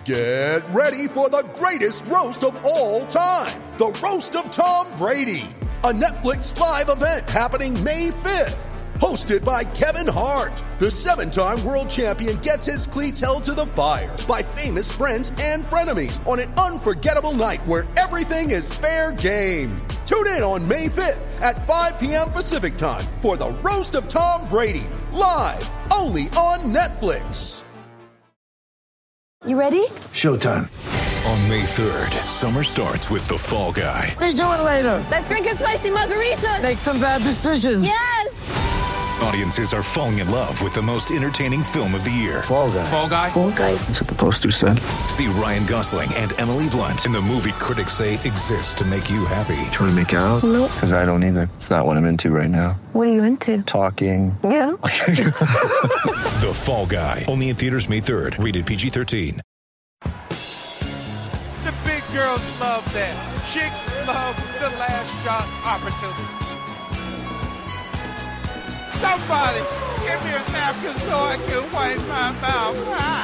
Get ready for the greatest roast of all time, the Roast of Tom Brady, a Netflix live event happening May 5th. Hosted by Kevin Hart, the 7-time world champion gets his cleats held to the fire by famous friends and frenemies on an unforgettable night where everything is fair game. Tune in on May 5th at 5 p.m. Pacific time for the Roast of Tom Brady, live only on Netflix. You ready? Showtime. On May 3rd, summer starts with The Fall Guy. Let's do it later. Let's drink a spicy margarita. Make some bad decisions. Yes! Audiences are falling in love with the most entertaining film of the year. Fall Guy. Fall Guy? Fall Guy. That's what the poster said. See Ryan Gosling and Emily Blunt in the movie critics say exists to make you happy. Trying to make it out? Nope. Because I don't either. It's not what I'm into right now. What are you into? Talking. Yeah. The Fall Guy. Only in theaters May 3rd. Rated PG-13. The big girls love that. Chicks love the last shot opportunity. Somebody give me a napkin so I can wipe my mouth.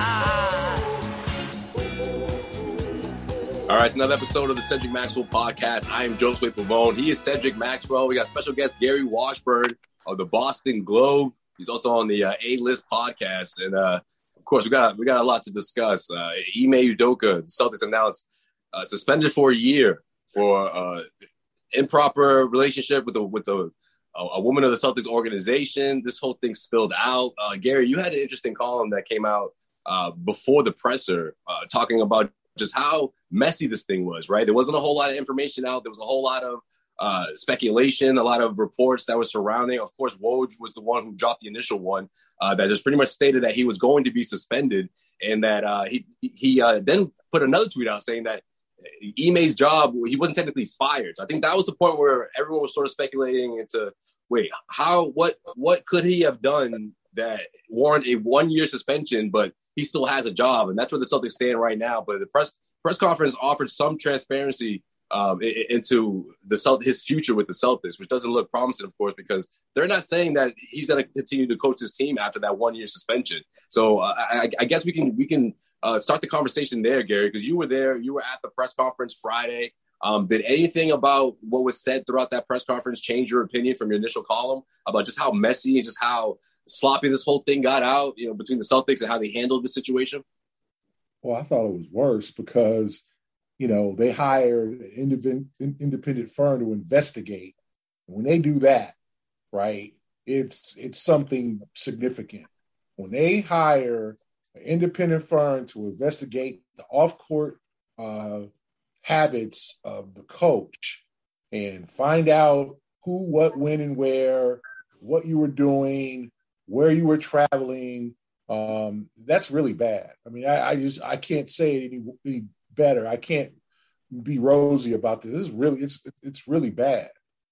All right, it's another episode of the Cedric Maxwell Podcast. I am Joseph Pavone. He is Cedric Maxwell. We got special guest Gary Washburn of the Boston Globe. He's also on the A-List podcast. And, of course, we got a lot to discuss. Ime Udoka, the Celtics announced suspended for a year for improper relationship with a woman of the Celtics organization. This whole thing spilled out. Gary, you had an interesting column that came out before the presser talking about just how messy this thing was, right? There wasn't a whole lot of information out. There was a whole lot of speculation, a lot of reports that were surrounding. Of course, Woj was the one who dropped the initial one that just pretty much stated that he was going to be suspended, and that he then put another tweet out saying that Ime's job, he wasn't technically fired. So I think that was the point where everyone was sort of speculating into, what could he have done that warrant a 1-year suspension, but he still has a job. And that's where the Celtics stand right now. But the press conference offered some transparency into his future with the Celtics, which doesn't look promising, of course, because they're not saying that he's going to continue to coach his team after that 1-year suspension. So I guess we can start the conversation there, Gary, because you were there. You were at the press conference Friday. Did anything about what was said throughout that press conference change your opinion from your initial column about just how messy and just how sloppy this whole thing got out, between the Celtics and how they handled the situation? Well, I thought it was worse because, they hired an independent firm to investigate. When they do that, right, it's something significant. When they hire an independent firm to investigate the off-court habits of the coach and find out who, what, when, and where, what you were doing, where you were traveling, that's really bad. I mean, I can't say it any better. I can't be rosy about this. It's really bad.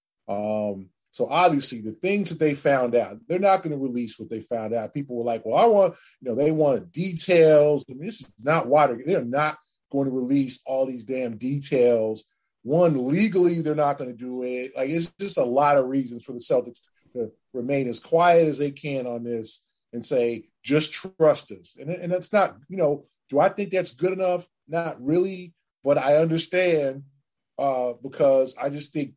So obviously the things that they found out, they're not going to release what they found out. People were like, well, they wanted details. I mean, this is not Watergate. They're not going to release all these damn details. One, legally, they're not going to do it. Like, it's just a lot of reasons for the Celtics to remain as quiet as they can on this and say, just trust us. And that's not, do I think that's good enough? Not really, but I understand because I just think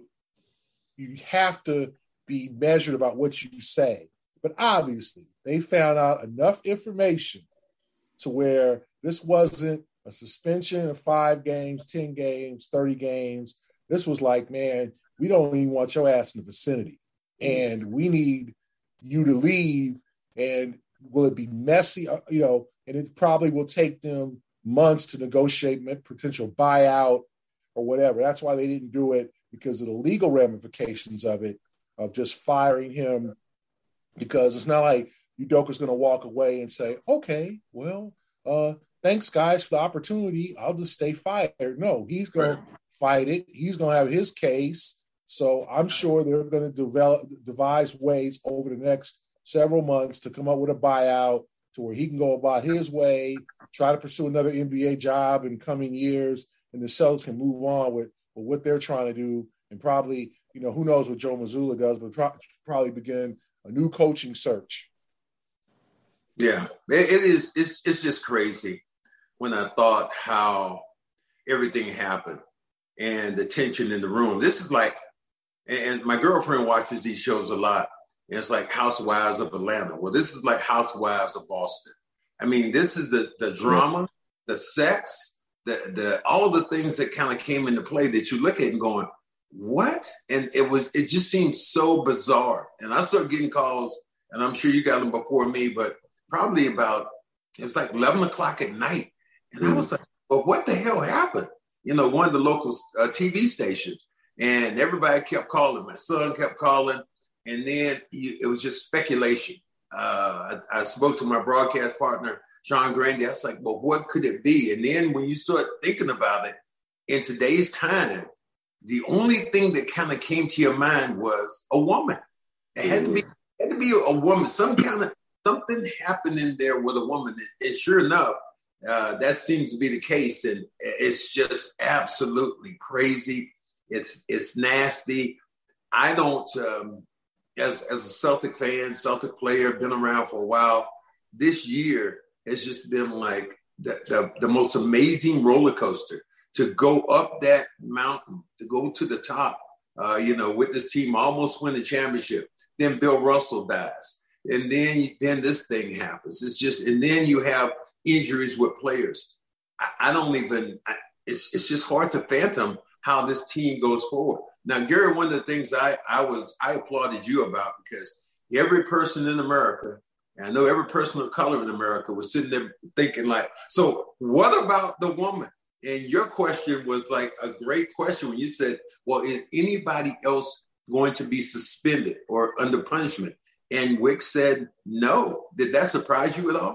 you have to be measured about what you say. But obviously, they found out enough information to where this wasn't a suspension of 5 games, 10 games, 30 games. This was like, man, we don't even want your ass in the vicinity. And we need you to leave. And will it be messy? And it probably will take them months to negotiate potential buyout or whatever. That's why they didn't do it, because of the legal ramifications of it, of just firing him. Because it's not like Udoka's going to walk away and say, okay, well, thanks, guys, for the opportunity. I'll just stay fired. No, he's going to fight it. He's going to have his case. So I'm sure they're going to devise ways over the next several months to come up with a buyout to where he can go about his way, try to pursue another NBA job in coming years, and the Celtics can move on with what they're trying to do. And probably, who knows what Joe Mazzulla does, but probably begin a new coaching search. Yeah, it is. It's just crazy. when I thought how everything happened and the tension in the room. This is like, and my girlfriend watches these shows a lot. And it's like Housewives of Atlanta. Well, this is like Housewives of Boston. I mean, this is the drama, the sex, the all the things that kind of came into play that you look at and going, what? And it just seemed so bizarre. And I started getting calls, and I'm sure you got them before me, but probably it was like 11 o'clock at night. And I was like, well, what the hell happened? You know, one of the local TV stations. And everybody kept calling. My son kept calling. And then it was just speculation. I spoke to my broadcast partner, Sean Grandy. I was like, well, what could it be? And then when you start thinking about it, in today's time, the only thing that kind of came to your mind was a woman. It had to be a woman. Something happened in there with a woman. And sure enough, that seems to be the case. And it's just absolutely crazy. It's nasty. I don't, as a Celtic fan, Celtic player, been around for a while, this year has just been like the most amazing roller coaster to go up that mountain, to go to the top, with this team, almost win the championship. Then Bill Russell dies. And then this thing happens. It's just, and then you have injuries with players. It's just hard to fathom how this team goes forward. Now, Gary, one of the things I applauded you about, because every person in America, and I know every person of color in America, was sitting there thinking like, so what about the woman? And your question was like a great question when you said, well, is anybody else going to be suspended or under punishment? And Wick said no. Did that surprise you at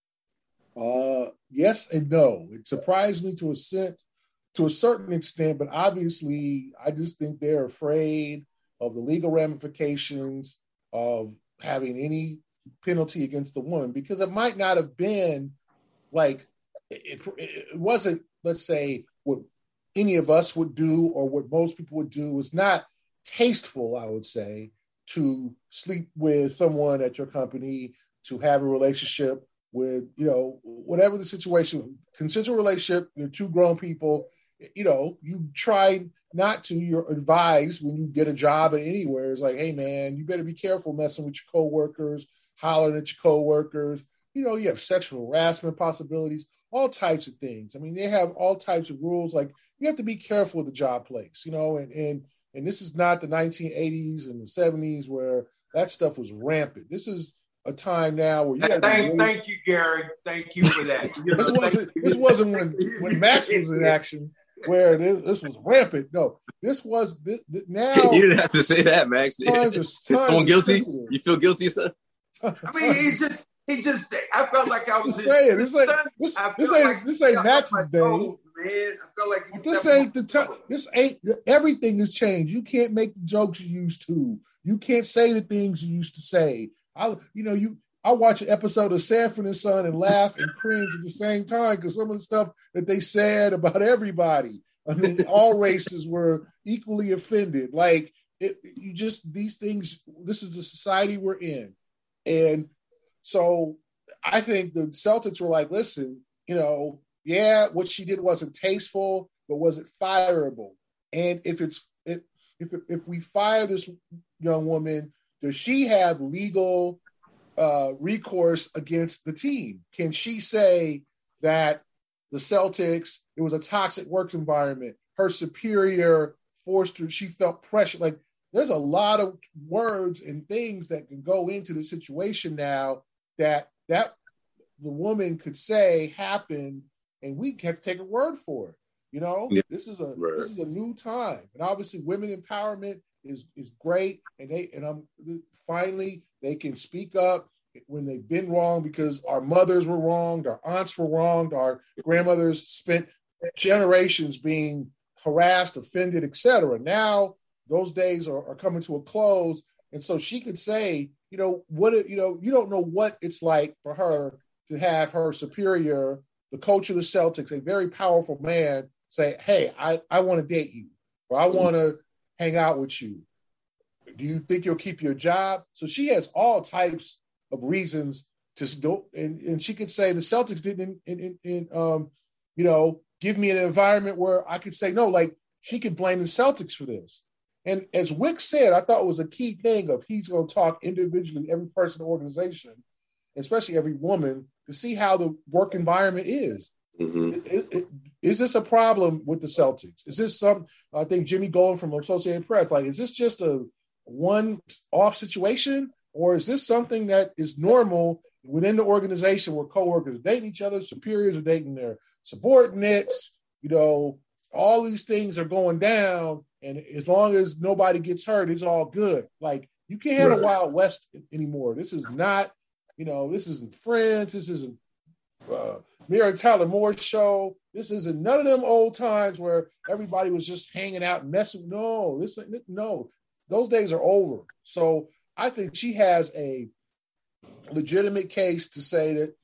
all? Yes and no. It surprised me to a certain extent, but obviously I just think they're afraid of the legal ramifications of having any penalty against the woman, because it might not have been like, it wasn't, let's say, what any of us would do or what most people would do. Was not tasteful, I would say, to sleep with someone at your company, to have a relationship with, whatever the situation, consensual relationship, you're two grown people, you try not to, you're advised when you get a job at anywhere, it's like, hey man, you better be careful messing with your coworkers, hollering at your coworkers. You have sexual harassment possibilities, all types of things. I mean, they have all types of rules. Like, you have to be careful with the job place, and this is not the 1980s and the 70s where that stuff was rampant. This is a time now where you got to Thank you, Gary. Thank you for that. This wasn't when Max was in action where this was rampant. No, this was now. You didn't have to say that, Max. Someone guilty? Simpler. You feel guilty, son? I mean, he just. I felt like I was saying this ain't Max's day. Man, I felt like this ain't the time. This ain't, everything has changed. You can't make the jokes you used to. You can't say the things you used to say. I watch an episode of Sanford and Son and laugh and cringe at the same time because some of the stuff that they said about everybody. I mean, all races were equally offended. Like, these things. This is the society we're in, and so I think the Celtics were like, listen, what she did wasn't tasteful, but was it fireable? And if we fire this young woman, does she have legal recourse against the team? Can she say that the Celtics, it was a toxic work environment, her superior forced her, she felt pressure? Like, there's a lot of words and things that can go into the situation now that the woman could say happened, and we have to take her word for it. Yeah. This is a new time, and obviously women empowerment is great, and finally they can speak up when they've been wrong, because our mothers were wronged, our aunts were wronged, our grandmothers spent generations being harassed, offended, etc. Now those days are coming to a close, and so she could say, you don't know what it's like for her to have her superior, the coach of the Celtics, a very powerful man, say, hey, I want to date you, or I want to hang out with you. Do you think you'll keep your job? So she has all types of reasons to go, and she could say the Celtics didn't, give me an environment where I could say no. Like she could blame the Celtics for this. And as Wick said, I thought it was a key thing of he's going to talk individually, every person in the organization, especially every woman, to see how the work environment is. Mm-hmm. Is this a problem with the Celtics? Is this some? I think Jimmy Golden from Associated Press, like, is this just a one-off situation, or is this something that is normal within the organization where coworkers are dating each other, superiors are dating their subordinates? All these things are going down, and as long as nobody gets hurt, it's all good. Like, you can't have a Wild West anymore. This is not, this isn't Friends. This isn't Mary Tyler Moore's show. This isn't none of them old times where everybody was just hanging out and messing. No, those days are over. So I think she has a legitimate case to say that,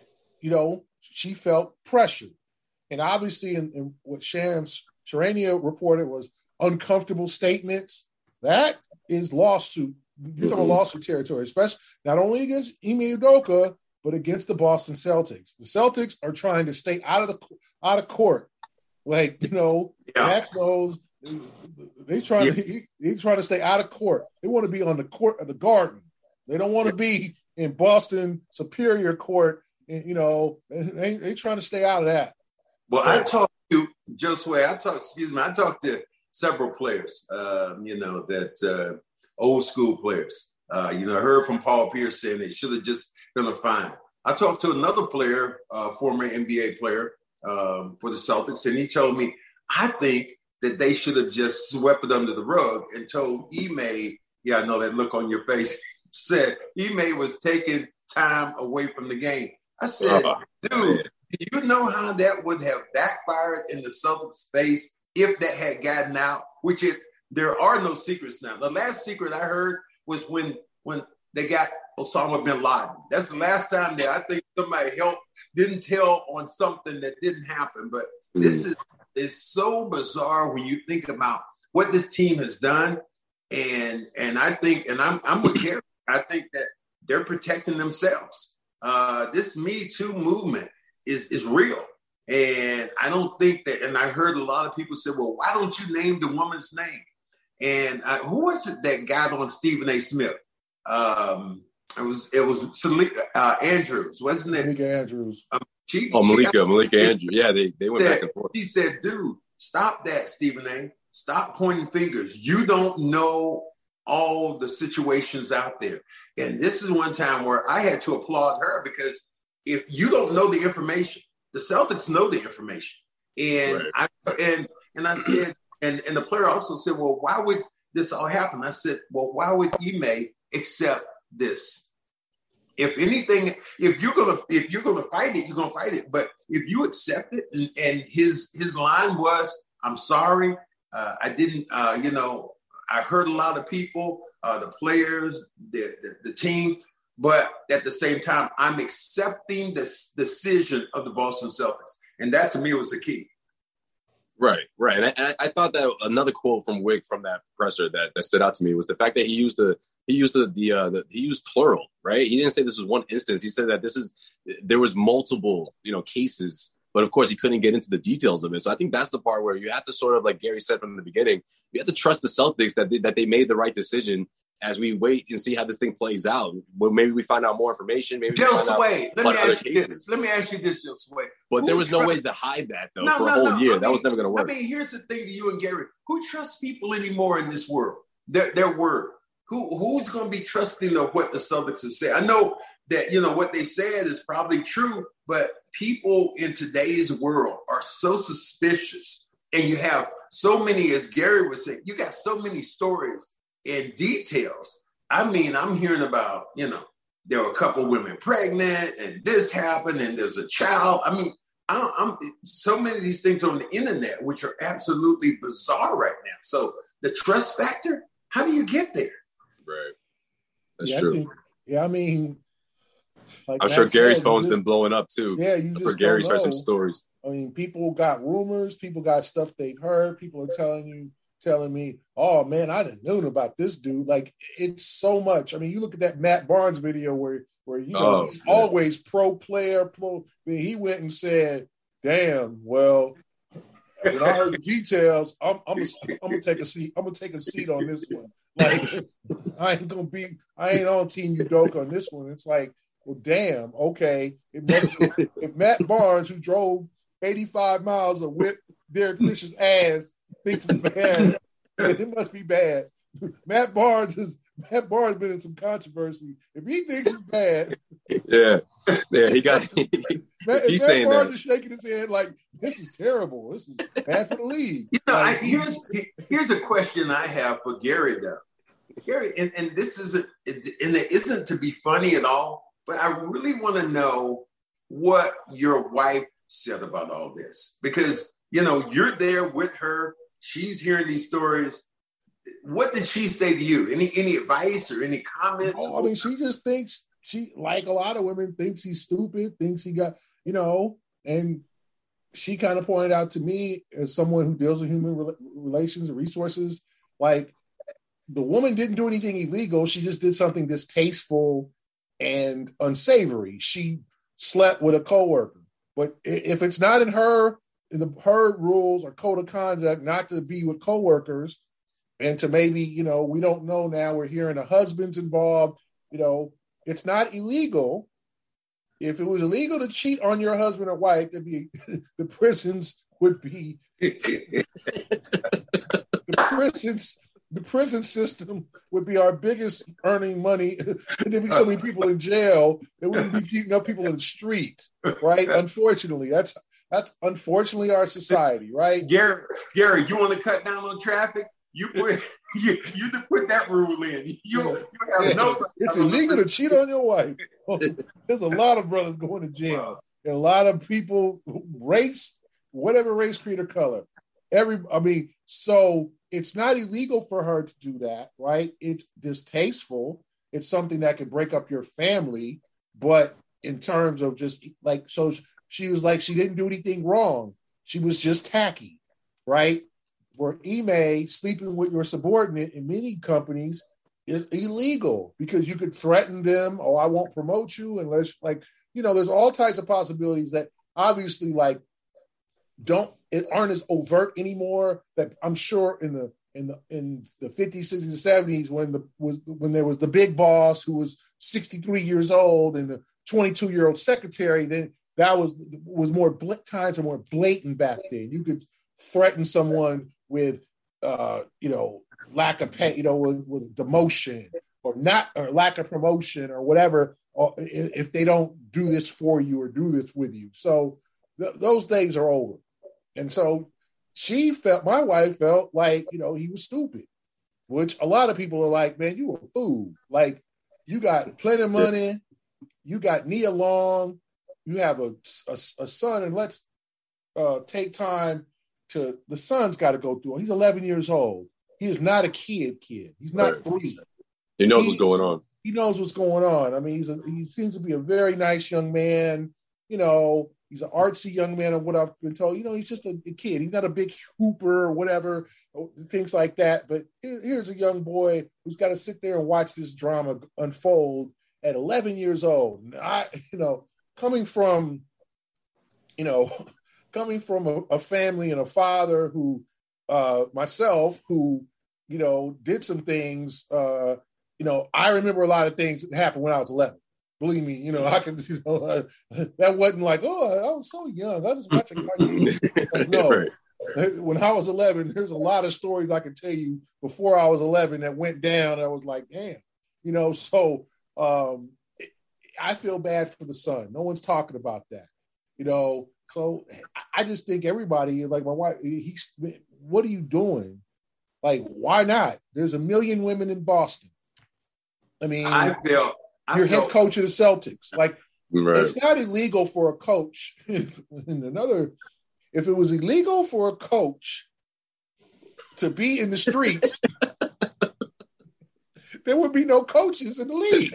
she felt pressured. And obviously in what Sharania reported was uncomfortable statements. That is lawsuit. You're talking lawsuit territory, especially not only against Ime Udoka, but against the Boston Celtics. The Celtics are trying to stay out of court. Like, Max knows they're trying to stay out of court. They want to be on the court of the Garden. They don't want to be in Boston Superior Court. And, they trying to stay out of that. Well, I talked to I talked to several players, that old school players. I heard from Paul Pierce saying they should have just been a fine. I talked to another player, former NBA player for the Celtics, and he told me, I think that they should have just swept it under the rug and told Ime, I know that look on your face, said Ime was taking time away from the game. I said, dude, do you know how that would have backfired in the Celtics' face if that had gotten out? There are no secrets now. The last secret I heard was when they got Osama bin Laden. That's the last time that I think somebody didn't tell on something that didn't happen. But this is so bizarre when you think about what this team has done. And I think, and I'm with Gary, I think that they're protecting themselves. This Me Too movement is real. And I don't think that, and I heard a lot of people say, well, why don't you name the woman's name? And who was it that got on Stephen A. Smith? It was Andrews, wasn't it? Malika Andrews. Malika Andrews. Yeah, they went back and forth. He said, dude, stop that, Stephen A. Stop pointing fingers. You don't know all the situations out there. And this is one time where I had to applaud her, because if you don't know the information, the Celtics know the information. And I said, and the player also said, well, why would this all happen? I said, well, why would Ime accept this? If anything, if you're gonna fight it, you're gonna fight it. But if you accept it, and his line was, I'm sorry, I didn't, I hurt a lot of people, the players, the team, but at the same time, I'm accepting this decision of the Boston Celtics. And that to me was the key. Right. And I thought that another quote from Wick from that presser that stood out to me was the fact that he used plural, right? He didn't say this was one instance. He said that there was multiple, cases, but of course he couldn't get into the details of it. So I think that's the part where you have to sort of, like Gary said from the beginning, you have to trust the Celtics that they made the right decision as we wait and see how this thing plays out. Well, maybe we find out more information. Maybe Jill Sway, let me ask you this, Jill Sway. But there was no way to hide that, though, for a whole year. That was never going to work. Here's the thing to you and Gary. Who trusts people anymore in this world? Their word. Who's going to be trusting of what the Celtics have said? I know that, what they said is probably true, but people in today's world are so suspicious. And you have so many, as Gary was saying, you got so many stories and details. I mean, I'm hearing about, there were a couple women pregnant and this happened and there's a child. I mean, I'm so many of these things on the internet, which are absolutely bizarre right now. So the trust factor, how do you get there? Right. That's true. I'm sure Gary's phone's been blowing up too. Yeah, you just for Gary's some stories. I mean, people got rumors, people got stuff they've heard, people are telling me, oh man, I didn't know about this dude. Like, it's so much. I mean, you look at that Matt Barnes video where where he's always pro player. He went and said, "Damn, well, when I heard the details, I'm gonna take a seat. I'm gonna take a seat on this one. Like, I ain't on Team Udoka on this one." It's like, well, damn, okay. If Matt Barnes, who drove 85 miles to whip Derek Fisher's ass, thinks it's bad, it must be bad. Matt Barnes been in some controversy. If he thinks it's bad, yeah, he got. He's Matt saying Barnes that. is shaking his head like, this is terrible. This is bad for the league. Like, here's a question I have for Gary though. Gary, and this isn't, and it isn't to be funny at all, but I really want to know what your wife said about all this, because you're there with her. She's hearing these stories. What did she say to you? Any advice or any comments? I mean, she just thinks, she, like a lot of women, thinks he's stupid, thinks he got, and she kind of pointed out to me, as someone who deals with human relations and resources, like, the woman didn't do anything illegal. She just did something distasteful and unsavory. She slept with a coworker. But if it's not in her rules or code of conduct not to be with coworkers, and to maybe, we don't know now, we're hearing a husband's involved, it's not illegal. If it was illegal to cheat on your husband or wife, the prisons would be, the prison system would be our biggest earning money. And there'd be so many people in jail that wouldn't be keeping up people in the street, right? Unfortunately, that's unfortunately our society, right? Gary, you want to cut down on traffic? You put that rule in. You have no. It's illegal to cheat on your wife. There's a lot of brothers going to jail, and a lot of people, whatever race, creed, or color. So it's not illegal for her to do that, right? It's distasteful. It's something that could break up your family. But in terms of just like, so she was like, she didn't do anything wrong. She was just tacky, right? Where Ime sleeping with your subordinate in many companies is illegal because you could threaten them. Oh, I won't promote you unless, there's all types of possibilities that obviously aren't as overt anymore. That I'm sure in the 50s, 60s, 70s when there was the big boss who was 63 years old and the 22-year-old secretary, then that was more times are more blatant back then. You could threaten someone with lack of pay, with demotion or lack of promotion or whatever, or if they don't do this for you or do this with you. So those days are over. And so my wife felt like, he was stupid, which a lot of people are like, man, you a fool. Like, you got plenty of money, you got Nia Long, you have a son, and let's take time to, the son's got to go through it. He's 11 years old. He is not a kid. He's not 3. He knows what's going on. He knows what's going on. I mean, he seems to be a very nice young man. He's an artsy young man, of what I've been told. He's just a kid. He's not a big hooper or whatever, things like that. But here's a young boy who's got to sit there and watch this drama unfold at 11 years old. And coming from a family and a father who, myself, who, did some things, I remember a lot of things that happened when I was 11. Believe me, I can, that wasn't like, oh, I was so young. I just watched a cartoon. No, right. When I was 11, there's a lot of stories I can tell you before I was 11 that went down. I was like, damn, so I feel bad for the son. No one's talking about that, So I just think everybody, like my wife, what are you doing? Like, why not? There's 1 million women in Boston. I mean, you're head coach of the Celtics. Like, right. It's not illegal for a coach. If it was illegal for a coach to be in the streets, there would be no coaches in the league.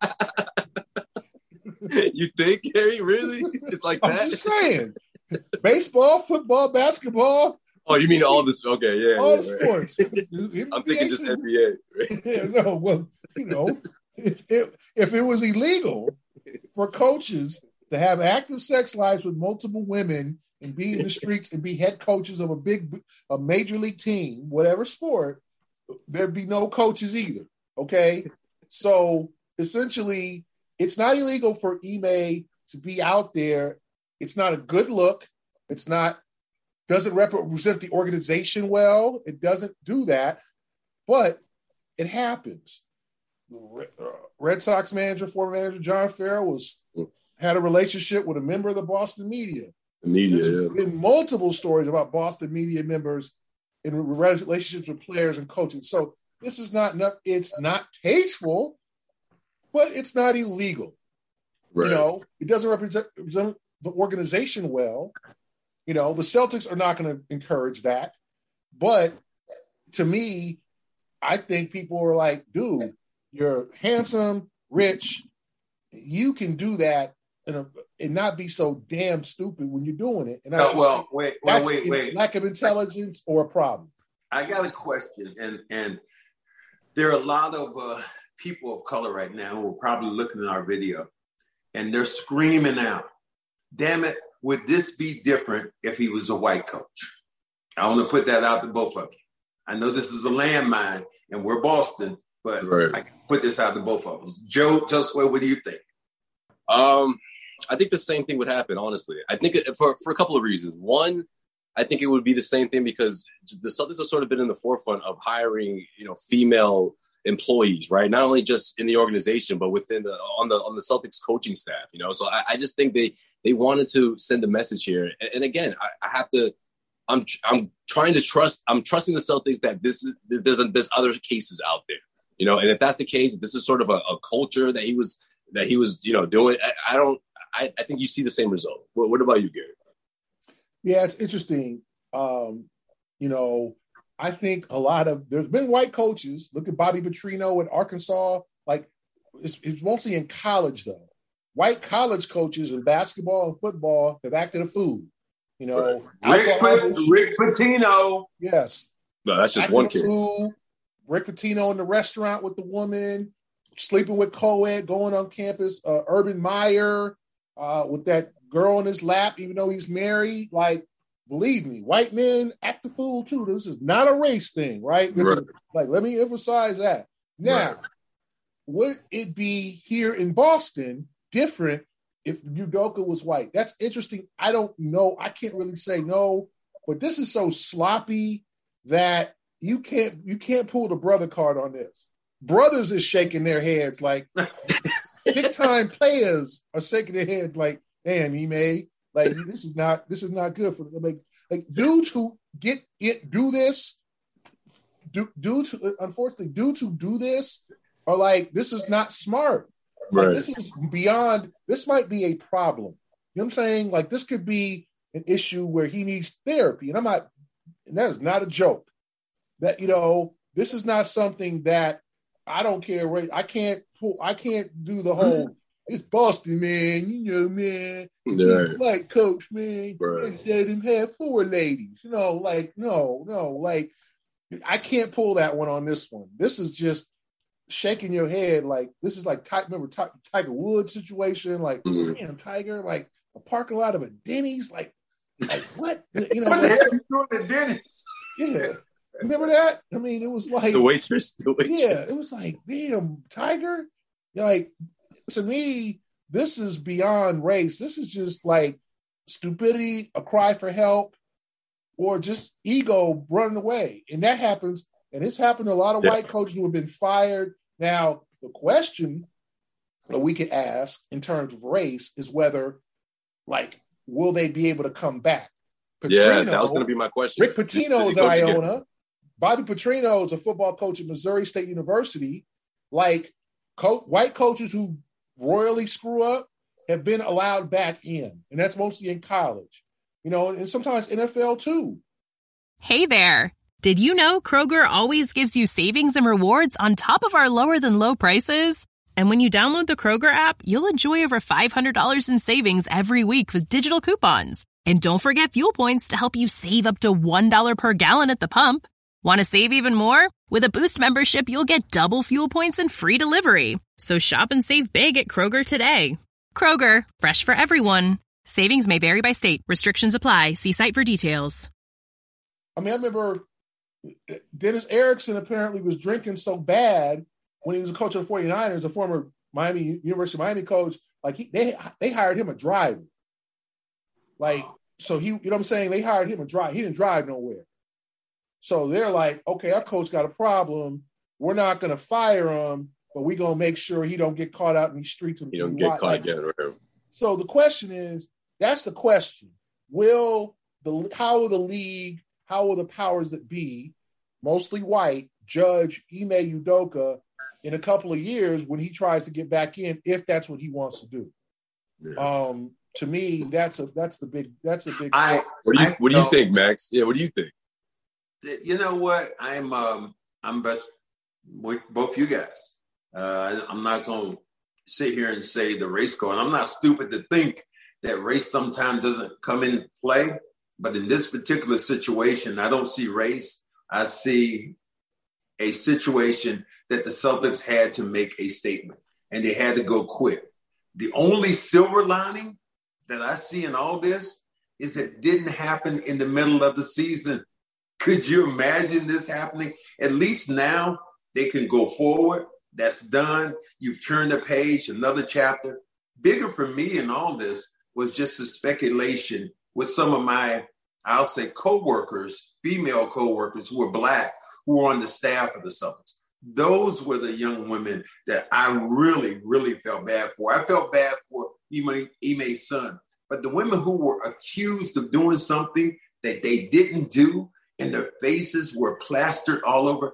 You think, Gary? Really? It's like that? I'm just saying. Baseball, football, basketball. Oh, you mean all this? Okay, yeah. All the sports. I'm thinking just NBA. Right? Yeah, no, well, if it was illegal for coaches to have active sex lives with multiple women and be in the streets and be head coaches of a major league team, whatever sport, there'd be no coaches either. Okay. So essentially, it's not illegal for Ime to be out there. It's not a good look. Doesn't represent the organization well. It doesn't do that, but it happens. Red Sox former manager John Farrell had a relationship with a member of the Boston media. There's been multiple stories about Boston media members in relationships with players and coaches. So this is it's not tasteful, but it's not illegal. Right. It doesn't represent the organization well. The Celtics are not going to encourage that. But to me, I think people are like, dude, you're handsome, rich. You can do that and not be so damn stupid when you're doing it. And wait. Lack of intelligence or a problem. I got a question. And there are a lot of people of color right now who are probably looking at our video and they're screaming out, damn it, would this be different if he was a white coach? I want to put that out to both of you. I know this is a landmine and we're Boston, but I can put this out to both of us. Joe, Josue, what do you think? I think the same thing would happen, honestly. I think for a couple of reasons. One, I think it would be the same thing because the Celtics have sort of been in the forefront of hiring, female employees, right? Not only just in the organization, but within on the Celtics coaching staff, So I just think they wanted to send a message here. And again, I'm trusting the Celtics that there's other cases out there, and if that's the case, this is sort of a culture that he was doing. I think you see the same result. What about you, Gary? Yeah, it's interesting. I think there's been white coaches. Look at Bobby Petrino in Arkansas. Like it's mostly in college though. White college coaches in basketball and football have acted a fool. Rick Pitino. Yes. No, that's just one case. Rick Pitino in the restaurant with the woman, sleeping with co-ed, going on campus. Urban Meyer with that girl in his lap, even though he's married. Like, believe me, white men act a fool too. This is not a race thing, right? Like, let me emphasize that. Now, would it be here in Boston different if Udoka was white? That's interesting. I don't know. I can't really say no, but this is so sloppy that you can't pull the brother card on this. Brothers is shaking their heads like big time players are shaking their heads like, damn, Ime, like this is not good for them. Like dudes who do this are like, this is not smart. Like, this is beyond, this might be a problem. You know what I'm saying? Like, this could be an issue where he needs therapy. And that is not a joke. That, this is not something that I don't care. I can't do the whole, it's Boston, man. Man. Yeah. Like, coach, man. Let him have 4 ladies. No. Like, I can't pull that one on this one. This is just shaking your head like this is like remember Tiger Woods situation, like damn Tiger, like a parking lot of a Denny's, like what what the hell you doing at Denny's? Yeah, remember that? I mean, it was like the waitress. Yeah, it was like damn Tiger. Like, to me, this is beyond race. This is just like stupidity, a cry for help, or just ego running away, and that happens. And it's happened to a lot of white coaches who have been fired. Now, the question that we could ask in terms of race is whether, like, will they be able to come back? Petrino, that was going to be my question. Rick Pitino is at Iona. Bobby Petrino is a football coach at Missouri State University. Like, white coaches who royally screw up have been allowed back in. And that's mostly in college. And sometimes NFL too. Hey there. Did you know Kroger always gives you savings and rewards on top of our lower than low prices? And when you download the Kroger app, you'll enjoy over $500 in savings every week with digital coupons. And don't forget fuel points to help you save up to $1 per gallon at the pump. Want to save even more? With a Boost membership, you'll get double fuel points and free delivery. So shop and save big at Kroger today. Kroger, fresh for everyone. Savings may vary by state. Restrictions apply. See site for details. I mean, I remember Dennis Erickson apparently was drinking so bad when he was a coach of the 49ers, a former University of Miami coach. Like they hired him a driver. Like, so he, you know what I'm saying? They hired him a driver. He didn't drive nowhere. So they're like, okay, our coach got a problem. We're not going to fire him, but we're going to make sure he don't get caught out in these streets. He don't get caught again. Right? So the question is, that's the question. How will the league, how will the powers that be, mostly white, judge Ime Udoka in a couple of years when he tries to get back in, if that's what he wants to do? Yeah. To me, that's a big. What do you think, Max? Yeah, what do you think? You know what? I'm best with both you guys. I'm not going to sit here and say the race card. I'm not stupid to think that race sometimes doesn't come in play. But in this particular situation, I don't see race. I see a situation that the Celtics had to make a statement, and they had to go quick. The only silver lining that I see in all this is it didn't happen in the middle of the season. Could you imagine this happening? At least now they can go forward. That's done. You've turned the page, another chapter. Bigger for me in all this was just the speculation with some of my, I'll say, coworkers, female coworkers who were Black, who were on the staff of the Celtics. Those were the young women that I really, really felt bad for. I felt bad for Ime's son. But the women who were accused of doing something that they didn't do and their faces were plastered all over,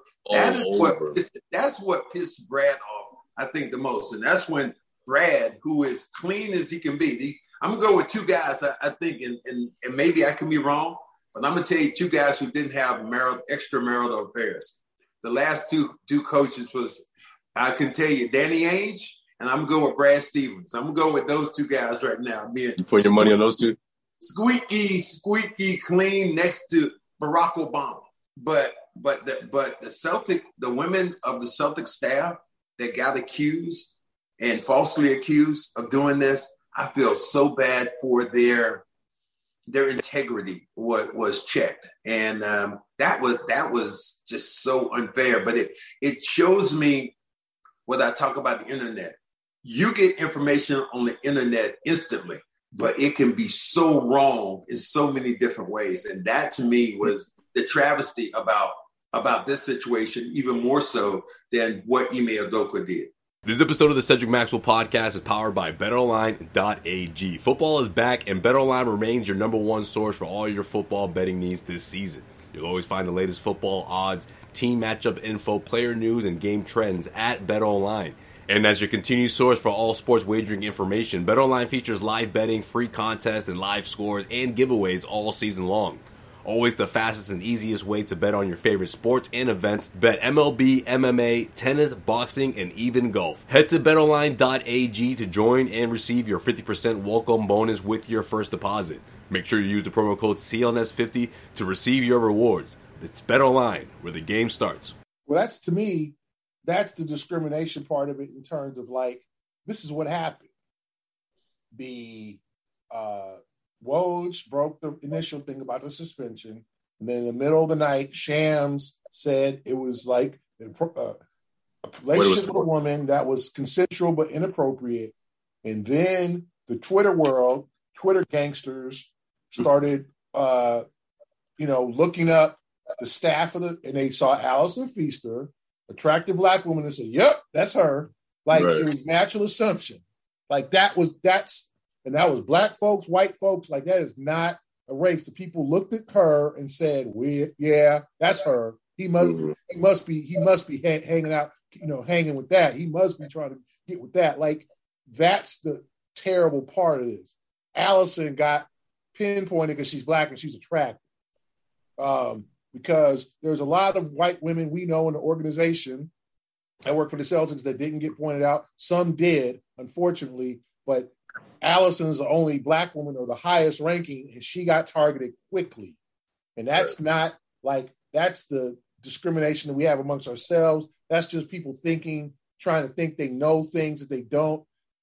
that's what pissed Brad off, I think, the most. And that's when Brad, who is clean as he can be, I'm going to go with two guys, I think, and maybe I can be wrong, but I'm going to tell you two guys who didn't have extramarital affairs. The last two coaches was, I can tell you, Danny Ainge, and I'm going to go with Brad Stevens. I'm going to go with those two guys right now. You put your money on those two? Squeaky clean next to Barack Obama. But the women of the Celtic staff that got accused and falsely accused of doing this, I feel so bad for their integrity was checked. And that was just so unfair. But it shows me what I talk about the internet. You get information on the internet instantly, but it can be so wrong in so many different ways. And that to me was the travesty about this situation, even more so than what Ime Udoka did. This episode of the Cedric Maxwell Podcast is powered by BetOnline.ag. Football is back, and BetOnline remains your number one source for all your football betting needs this season. You'll always find the latest football odds, team matchup info, player news, and game trends at BetOnline. And as your continued source for all sports wagering information, BetOnline features live betting, free contests, and live scores and giveaways all season long. Always the fastest and easiest way to bet on your favorite sports and events. Bet MLB, MMA, tennis, boxing, and even golf. Head to betonline.ag to join and receive your 50% welcome bonus with your first deposit. Make sure you use the promo code CLNS50 to receive your rewards. It's BetOnline, where the game starts. Well, to me, that's the discrimination part of it in terms of, like, this is what happened. The Woj broke the initial thing about the suspension. And then in the middle of the night, Shams said it was like a relationship with a woman that was consensual but inappropriate. And then the Twitter world, Twitter gangsters started, looking up the staff and they saw Allison Feaster, attractive Black woman, and said, yep, that's her. Like, right. It was natural assumption. Like, that was Black folks, white folks. Like, that is not a race. The people looked at her and said, yeah, that's her. He must be hanging out, hanging with that. He must be trying to get with that. Like, that's the terrible part of this. Allison got pinpointed because she's Black and she's attractive. Because there's a lot of white women we know in the organization that work for the Celtics that didn't get pointed out. Some did, unfortunately, but Allison's the only Black woman or the highest ranking, and she got targeted quickly. And that's not like, that's the discrimination that we have amongst ourselves. That's just people trying to think they know things that they don't.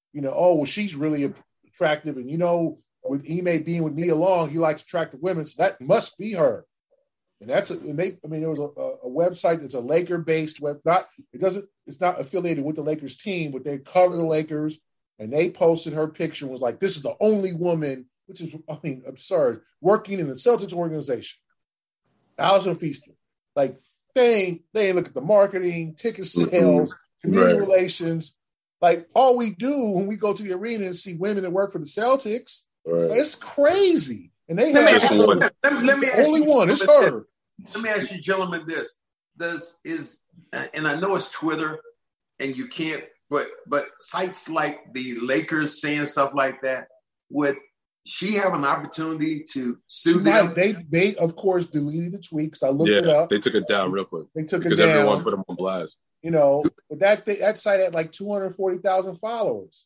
she's really attractive. And, with Ime being with Nia Long, he likes attractive women. So that must be her. And there was a website that's a Laker-based website. It's not affiliated with the Lakers team, but they cover the Lakers, and they posted her picture and was like, this is the only woman, which is, absurd, working in the Celtics organization. Allison Feaster. Like, they ain't look at the marketing, ticket sales, community relations. Like, all we do when we go to the arena and see women that work for the Celtics, it's crazy. And they have let me only one. It's her. Let me ask you, gentlemen, this. And I know it's Twitter, and you can't, but sites like the Lakers saying stuff like that, would she have an opportunity to sue them? They of course deleted the tweet because I looked it up. They took it down real quick. They took it down because everyone put them on blast. But that site had like 240,000 followers.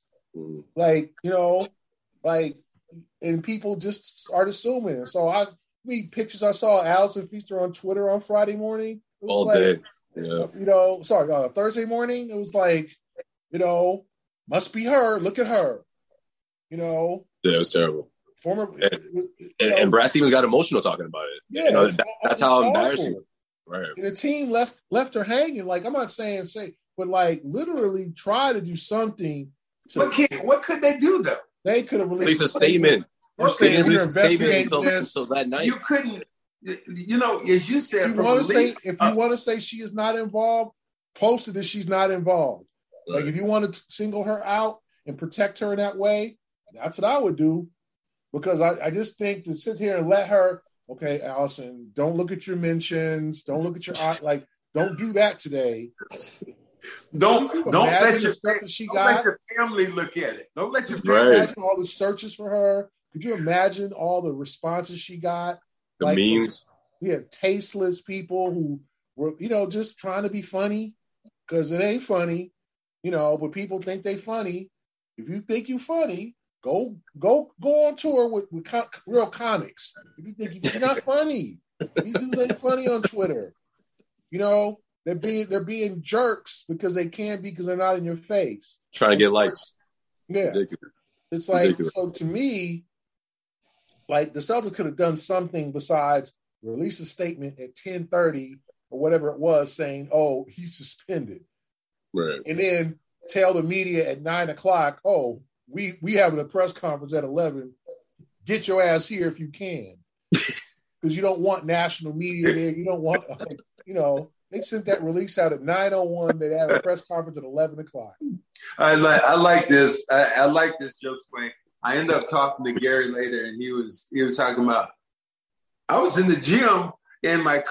And people just start assuming. So pictures I saw Allison Feaster on Twitter on Friday morning. All day. Yeah. Thursday morning. It was like, must be her. Look at her. Yeah, it was terrible. And Brad Stevens got emotional talking about it. Yeah, that's how embarrassing. Right. And the team left her hanging. Like, I'm not saying but like literally try to do something. What could they do though? They could have released a statement. Saying we're investigating this. So that night you couldn't. As you said, if you want to say she is not involved, post it that she's not involved. Right. Like if you want to single her out and protect her in that way, that's what I would do. Because I just think to sit here and let her, okay, Allison, don't look at your mentions, don't look at your don't do that today. Don't let your family look at it. Don't let your family imagine all the searches for her. Could you imagine all the responses she got? The memes. We had tasteless people who were, just trying to be funny because it ain't funny, but people think they funny. If you think you're funny, go on tour with real comics. If you think you're not funny, these dudes ain't funny on Twitter. They're being jerks because they can't be because they're not in your face. Trying to get likes. Yeah. Ridiculous. It's like, so to me, like the Celtics could have done something besides release a statement at 10:30 or whatever it was saying, oh, he's suspended. Right. And then tell the media at 9:00, oh, we having a press conference at 11. Get your ass here if you can. Because you don't want national media there. You don't want, they sent that release out at 9:01. They had a press conference at 11:00. I like this. I like this, Joe Swain. I ended up talking to Gary later, and he was talking about. I was in the gym, and my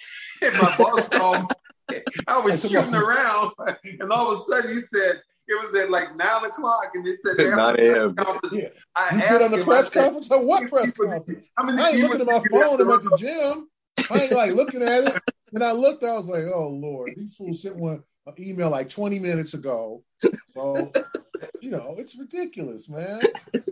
boss called me. I was shooting around, and all of a sudden he said it was at like 9:00, and it said 9 a.m. Yeah. You get on the press conference? What press conference? I ain't looking at my phone. I'm at the gym. I ain't like looking at it. And I looked, I was like, oh, Lord, these fools sent an email like 20 minutes ago. So, it's ridiculous, man.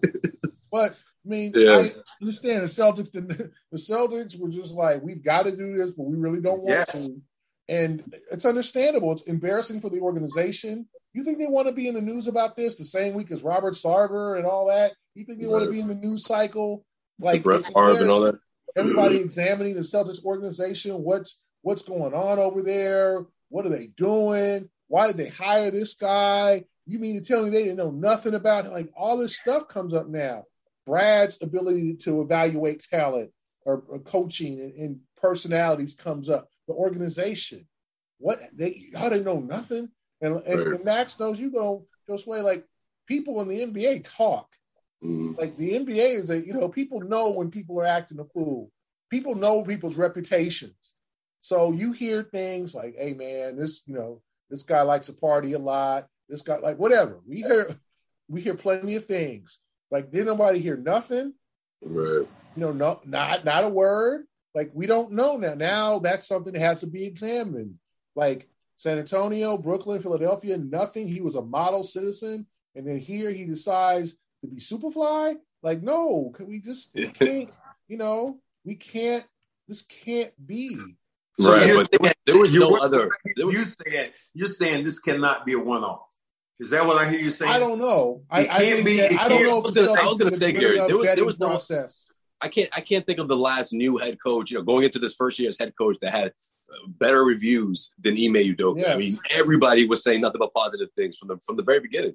But, I understand the Celtics were just like, we've got to do this, but we really don't want to. And it's understandable. It's embarrassing for the organization. You think they want to be in the news about this the same week as Robert Sarver and all that? You think they want to be in the news cycle? Like Brett Favre and all that? Everybody examining the Celtics organization, what's going on over there? What are they doing? Why did they hire this guy? You mean to tell me they didn't know nothing about him? Like all this stuff comes up now. Brad's ability to evaluate talent or coaching and personalities comes up. The organization, how they know nothing? And Max knows Josue, like people in the NBA talk. Like the NBA is people know when people are acting a fool. People know people's reputations. So you hear things like, hey man, this guy likes to party a lot. This guy like whatever. We hear plenty of things. Like did nobody hear nothing? Right. No, not a word. Like we don't know now. Now that's something that has to be examined. Like San Antonio, Brooklyn, Philadelphia, nothing. He was a model citizen. And then here he decides to be Superfly. Like, no, can we just can't, we can't, this can't be. So right, but there was no other. You're saying this cannot be a one-off. Is that what I hear you saying? I don't know. I don't know if I was going to say, Gary, there was no process. I can't think of the last new head coach, going into this first year as head coach that had better reviews than Ime Udoka. Yes. I mean, everybody was saying nothing but positive things from the very beginning,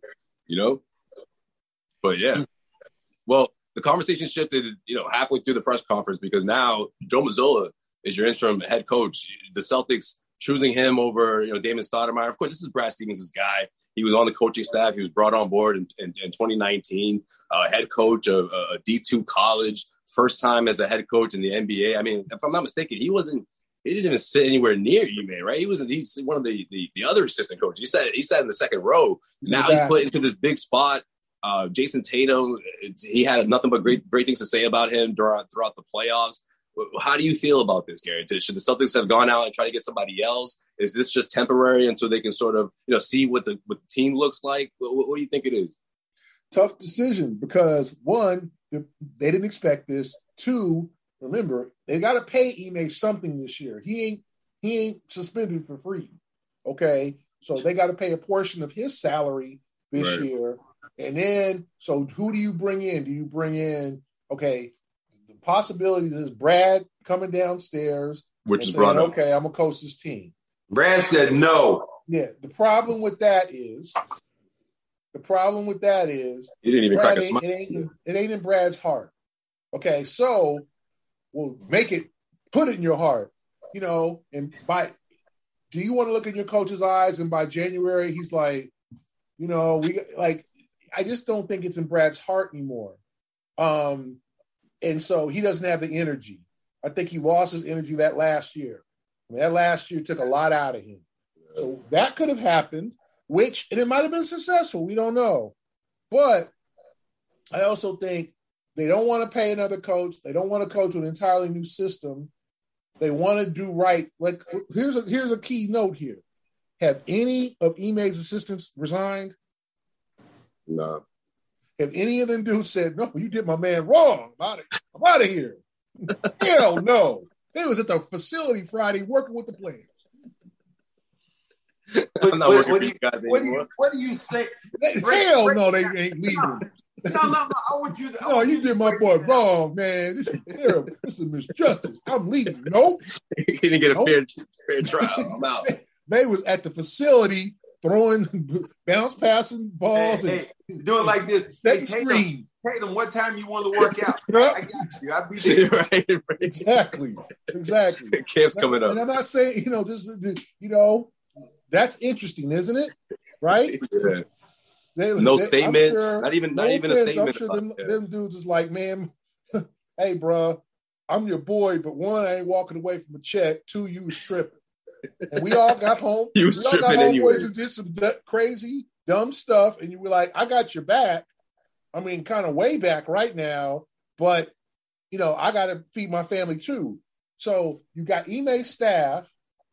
But yeah, well, the conversation shifted, halfway through the press conference because now Joe Mazzulla is your interim head coach. The Celtics choosing him over, Damon Stoudemire. Of course, this is Brad Stevens' guy. He was on the coaching staff. He was brought on board in 2019, head coach of a D2 college, first time as a head coach in the NBA. I mean, if I'm not mistaken, he didn't even sit anywhere near Ime, right? He's one of the other assistant coaches. He sat in the second row. Now he's put into this big spot. Jason Tatum, he had nothing but great things to say about him throughout the playoffs. How do you feel about this, Gary? Should the Celtics have gone out and tried to get somebody else? Is this just temporary until they can sort of, see what the team looks like? What do you think it is? Tough decision because, one, they didn't expect this. Two, remember, they got to pay Ime something this year. He ain't suspended for free, okay? So they got to pay a portion of his salary this year. And then, so who do you bring in? Do you bring in, the possibility is Brad coming downstairs, which is brought up. Okay, I'm gonna coach this team. Brad said no. Yeah, the problem with that is he didn't even crack a smile. It ain't in Brad's heart. Okay, so we'll put it in your heart, and do you want to look in your coach's eyes and by January he's like, I just don't think it's in Brad's heart anymore. And so he doesn't have the energy. I think he lost his energy that last year. That last year took a lot out of him. So that could have happened, and it might have been successful. We don't know. But I also think they don't want to pay another coach. They don't want to coach an entirely new system. They want to do right. Like, here's a key note here. Have any of Ime's assistants resigned? No. Have any of them dudes said, no, you did my man wrong. I'm out of here. Hell no. They was at the facility Friday working with the players. I'm not working for you guys anymore. What do you say? Hell no, they ain't leaving. No, I want you to. No, you did my boy wrong, man. This is terrible. This is misjustice. I'm leaving. Nope. He didn't get a fair trial. I'm out. They was at the facility throwing, bounce passing balls. Hey, doing like this. Setting screens. Tatum, what time you want to work out? I got you. I'll be there. right. Exactly. Camp's coming up. And I'm not saying, that's interesting, isn't it? Right? Yeah. No statement. Sure, not even a statement. I'm sure them dudes is like, man, hey, bro, I'm your boy, but one, I ain't walking away from a check. Two, you was tripping. And we all got home. You was tripping anyway. Who did some crazy, dumb stuff, and you were like, I got your back. I mean, kind of way back right now, but, I got to feed my family too. So you got Ime's staff,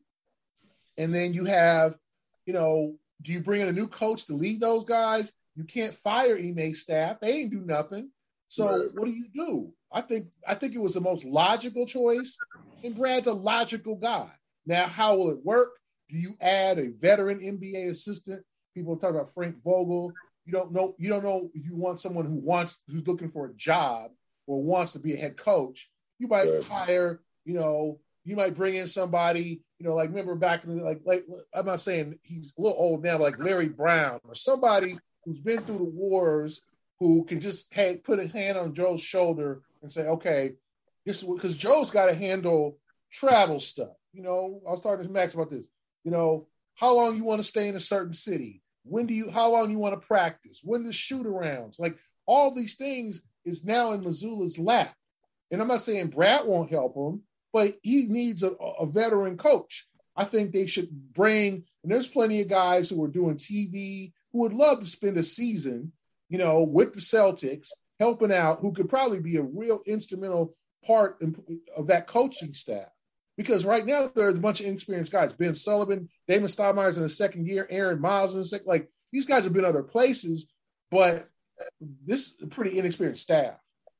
and then you have, do you bring in a new coach to lead those guys? You can't fire Ime's staff. They ain't do nothing. So What do you do? I think it was the most logical choice, and Brad's a logical guy. Now, how will it work? Do you add a veteran NBA assistant? People talk about Frank Vogel. You don't know if you want someone who's looking for a job or wants to be a head coach. You might hire, you might bring in somebody, like remember back in like I'm not saying he's a little old now, but like Larry Brown or somebody who's been through the wars who can just put a hand on Joe's shoulder and say, okay, this is because Joe's got to handle travel stuff. I was talking to Max about this. How long you want to stay in a certain city? How long you want to practice? When the shoot arounds? Like all these things is now in Mazzulla's lap. And I'm not saying Brad won't help him, but he needs a veteran coach. I think they should bring, and there's plenty of guys who are doing TV who would love to spend a season, with the Celtics, helping out, who could probably be a real instrumental part of that coaching staff. Because right now there's a bunch of inexperienced guys. Ben Sullivan, Damon Stoudemire's in the second year, Aaron Miles in the second. Like, these guys have been other places, but this is a pretty inexperienced staff.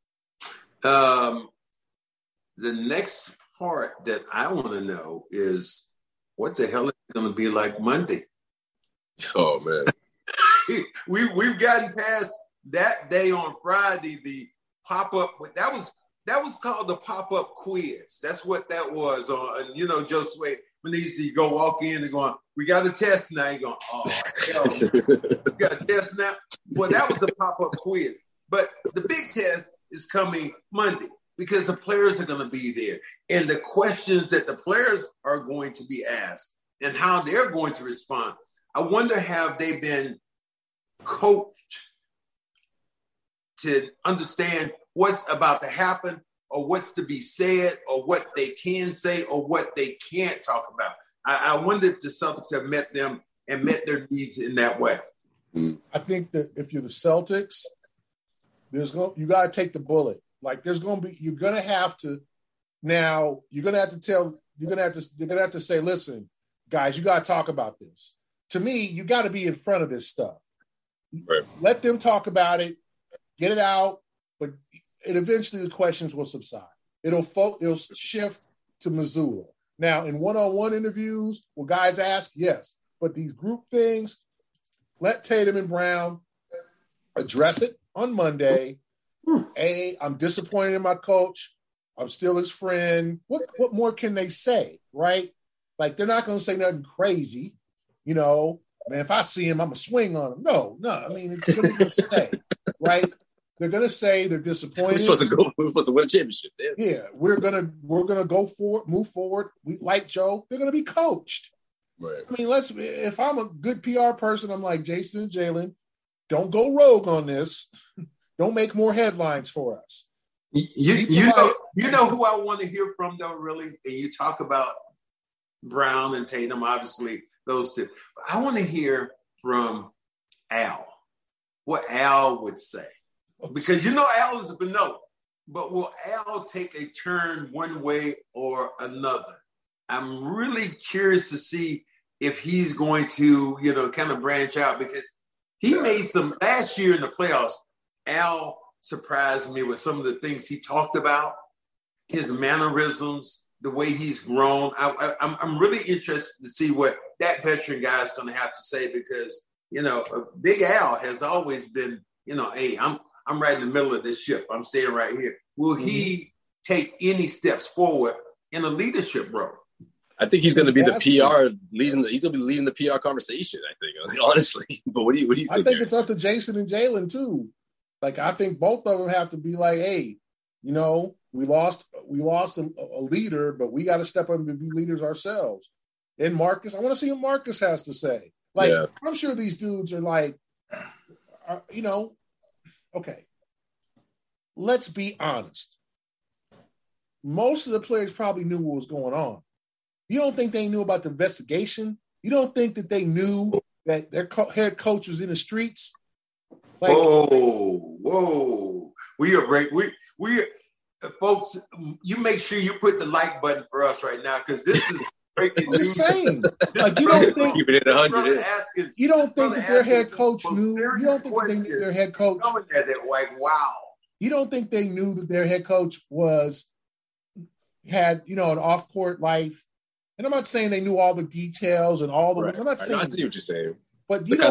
The next part that I want to know is what the hell is it going to be like Monday? Oh, man. we've gotten past that day on Friday. The pop-up that was called the pop-up quiz. That's what that was on. Joe Sway, when they used to go walk in and going, we got a test now. You going, oh hell, we got a test now. Well, that was a pop-up quiz. But the big test is coming Monday because the players are going to be there, and the questions that the players are going to be asked and how they're going to respond. I wonder, have they been coached to understand what's about to happen or what's to be said or what they can say or what they can't talk about? I wonder if the Celtics have met them and met their needs in that way. I think that if you're the Celtics, you got to take the bullet. Like you're going to have to say, listen, guys, you got to talk about this. To me, you got to be in front of this stuff. Right. Let them talk about it, get it out, but eventually the questions will subside. It'll shift to Missoula. Now, in one-on-one interviews, will guys ask? Yes. But these group things, let Tatum and Brown address it on Monday. I'm disappointed in my coach. I'm still his friend. What more can they say, right? Like, they're not going to say nothing crazy. Man, if I see him, I'm going to swing on him. No. I mean, it's going to say, right? They're going to say they're disappointed. We're supposed to win a championship. Yeah, we're gonna go forward, move forward. We like Joe. They're going to be coached. Right. I mean, if I'm a good PR person, I'm like, Jason and Jalen, don't go rogue on this. Don't make more headlines for us. You know who I want to hear from, though, really? And you talk about Brown and Tatum, obviously, those two. But I want to hear from Al, what Al would say. Because Al is a vanilla. But will Al take a turn one way or another? I'm really curious to see if he's going to, kind of branch out, because he made some last year in the playoffs. Al surprised me with some of the things he talked about, his mannerisms, the way he's grown. I'm really interested to see what that veteran guy is going to have to say, because, Big Al has always been, hey, I'm right in the middle of this ship. I'm staying right here. Will he take any steps forward in a leadership role? I think he's going to be the PR leading. He's going to be leading the PR conversation, I think, honestly. But what do you think? I think it's up to Jason and Jalen too. Like, I think both of them have to be like, hey, we lost a leader, but we got to step up and be leaders ourselves. And Marcus, I want to see what Marcus has to say. Like, yeah. I'm sure these dudes are like, okay, let's be honest. Most of the players probably knew what was going on. You don't think they knew about the investigation? You don't think that they knew that their head coach was in the streets? Like, whoa. We are great. We folks, you make sure you put the like button for us right now, because this is breaking news. I'm just saying. Like, you don't think that their head coach knew? You don't think they knew their head coach? Coming at it like, wow. You don't think they knew that their head coach had an off-court life? And I'm not saying they knew all the details and all the. Right. I'm not saying. I see what you're saying. But you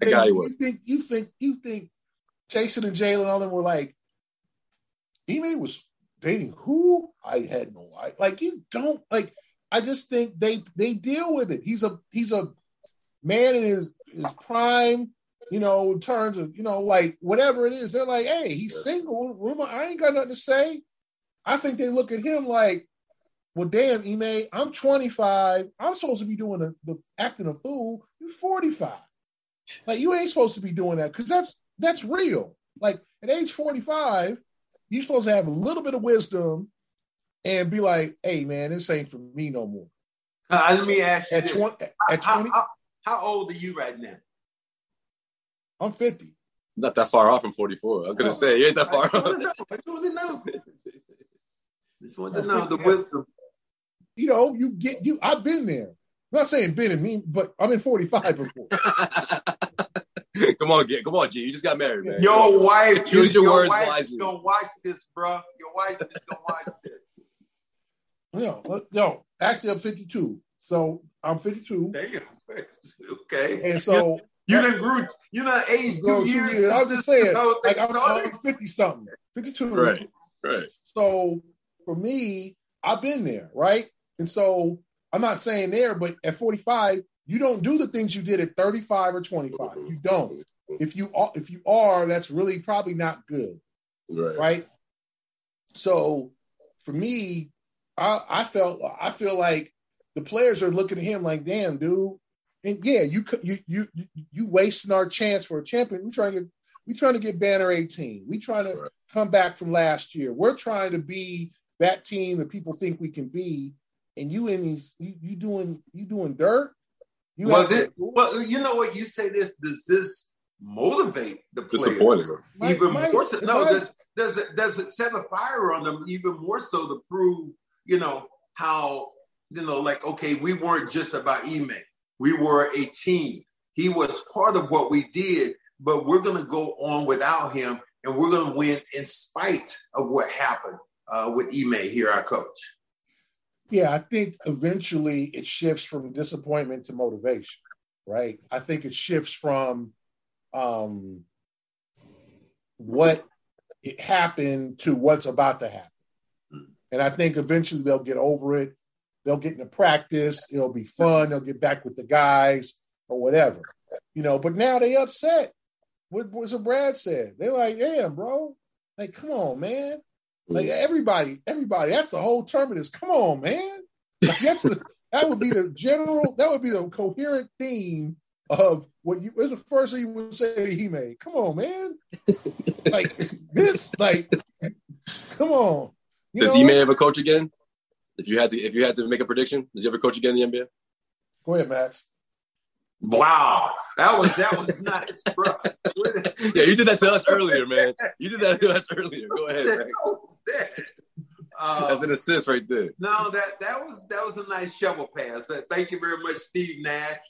think Jason and Jalen and all them were like, Ime was dating who? I had no idea. Like, you don't like. I just think they deal with it. He's a man in his prime, in terms of like whatever it is. They're like, hey, he's single. I ain't got nothing to say. I think they look at him like, well, damn, Ime, I'm 25. I'm supposed to be doing the acting a fool. You're 45. Like, you ain't supposed to be doing that, because that's real. Like, at age 45, you're supposed to have a little bit of wisdom and be like, hey, man, this ain't for me no more. Let me ask you at this. 20, how old are you right now? I'm 50. Not that far off from 44. I was going to say, you ain't that far off. I told you no. Just wanted to know the wisdom. I've been there. I'm not saying been in me, but I'm in 45 before. Come on, G. You just got married, man. Your wife, use your words wife wisely. Is gonna watch this, bro. Your wife is gonna watch this. Actually, I'm 52. So I'm 52. Damn. Okay. And so You done grew. You done aged 2 years. I was just saying, like I'm 50-something, 52. Right. So for me, I've been there, right? And so I'm not saying there, but at 45, you don't do the things you did at 35 or 25. You don't. If you are, that's really probably not good, right? So for me, I feel like the players are looking at him like, damn, dude. And yeah, you wasting our chance for a champion. We trying to get Banner 18. We trying to come back from last year. We're trying to be that team that people think we can be. And you doing dirt. You know what? You say this. Does this motivate the players even more so? No, does it set a fire on them even more so to prove, how, like, okay, we weren't just about Ime. We were a team. He was part of what we did, but we're going to go on without him, and we're going to win in spite of what happened with Ime here, our coach. Yeah, I think eventually it shifts from disappointment to motivation, right? I think it shifts from what it happened to what's about to happen. And I think eventually they'll get over it. They'll get into practice. It'll be fun. They'll get back with the guys or whatever, but now they upset. What Brad said. They're like, damn, bro. Like, come on, man. Like everybody, that's the whole terminus. Come on, man. Like, that would be the coherent theme of what's the first thing you would say to Ime. Come on, man. Like this, like, come on. Does Ime ever coach again? If you had to make a prediction, does he ever coach again in the NBA? Go ahead, Max. Wow, that was nice, bro. Yeah, you did that to us earlier, man. You did that to us earlier. Go ahead, man. That's an assist right there. No, that was a nice shovel pass. Thank you very much, Steve Nash.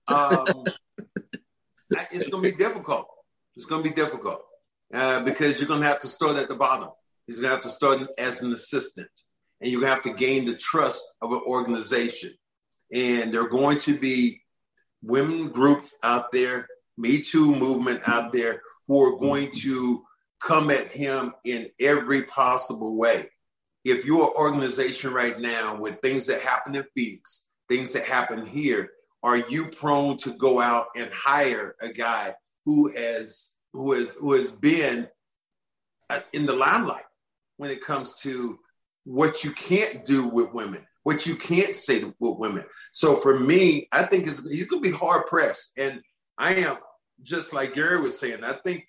It's going to be difficult. It's going to be difficult because you're going to have to start at the bottom. He's going to have to start as an assistant, and you're going to have to gain the trust of an organization. And there are going to be women groups out there, Me Too movement out there, who are going to come at him in every possible way. If you're an organization right now with things that happen in Phoenix, things that happen here, are you prone to go out and hire a guy who has been in the limelight when it comes to what you can't do with women, what you can't say with women? So for me, I think he's going to be hard pressed. And I am, just like Gary was saying,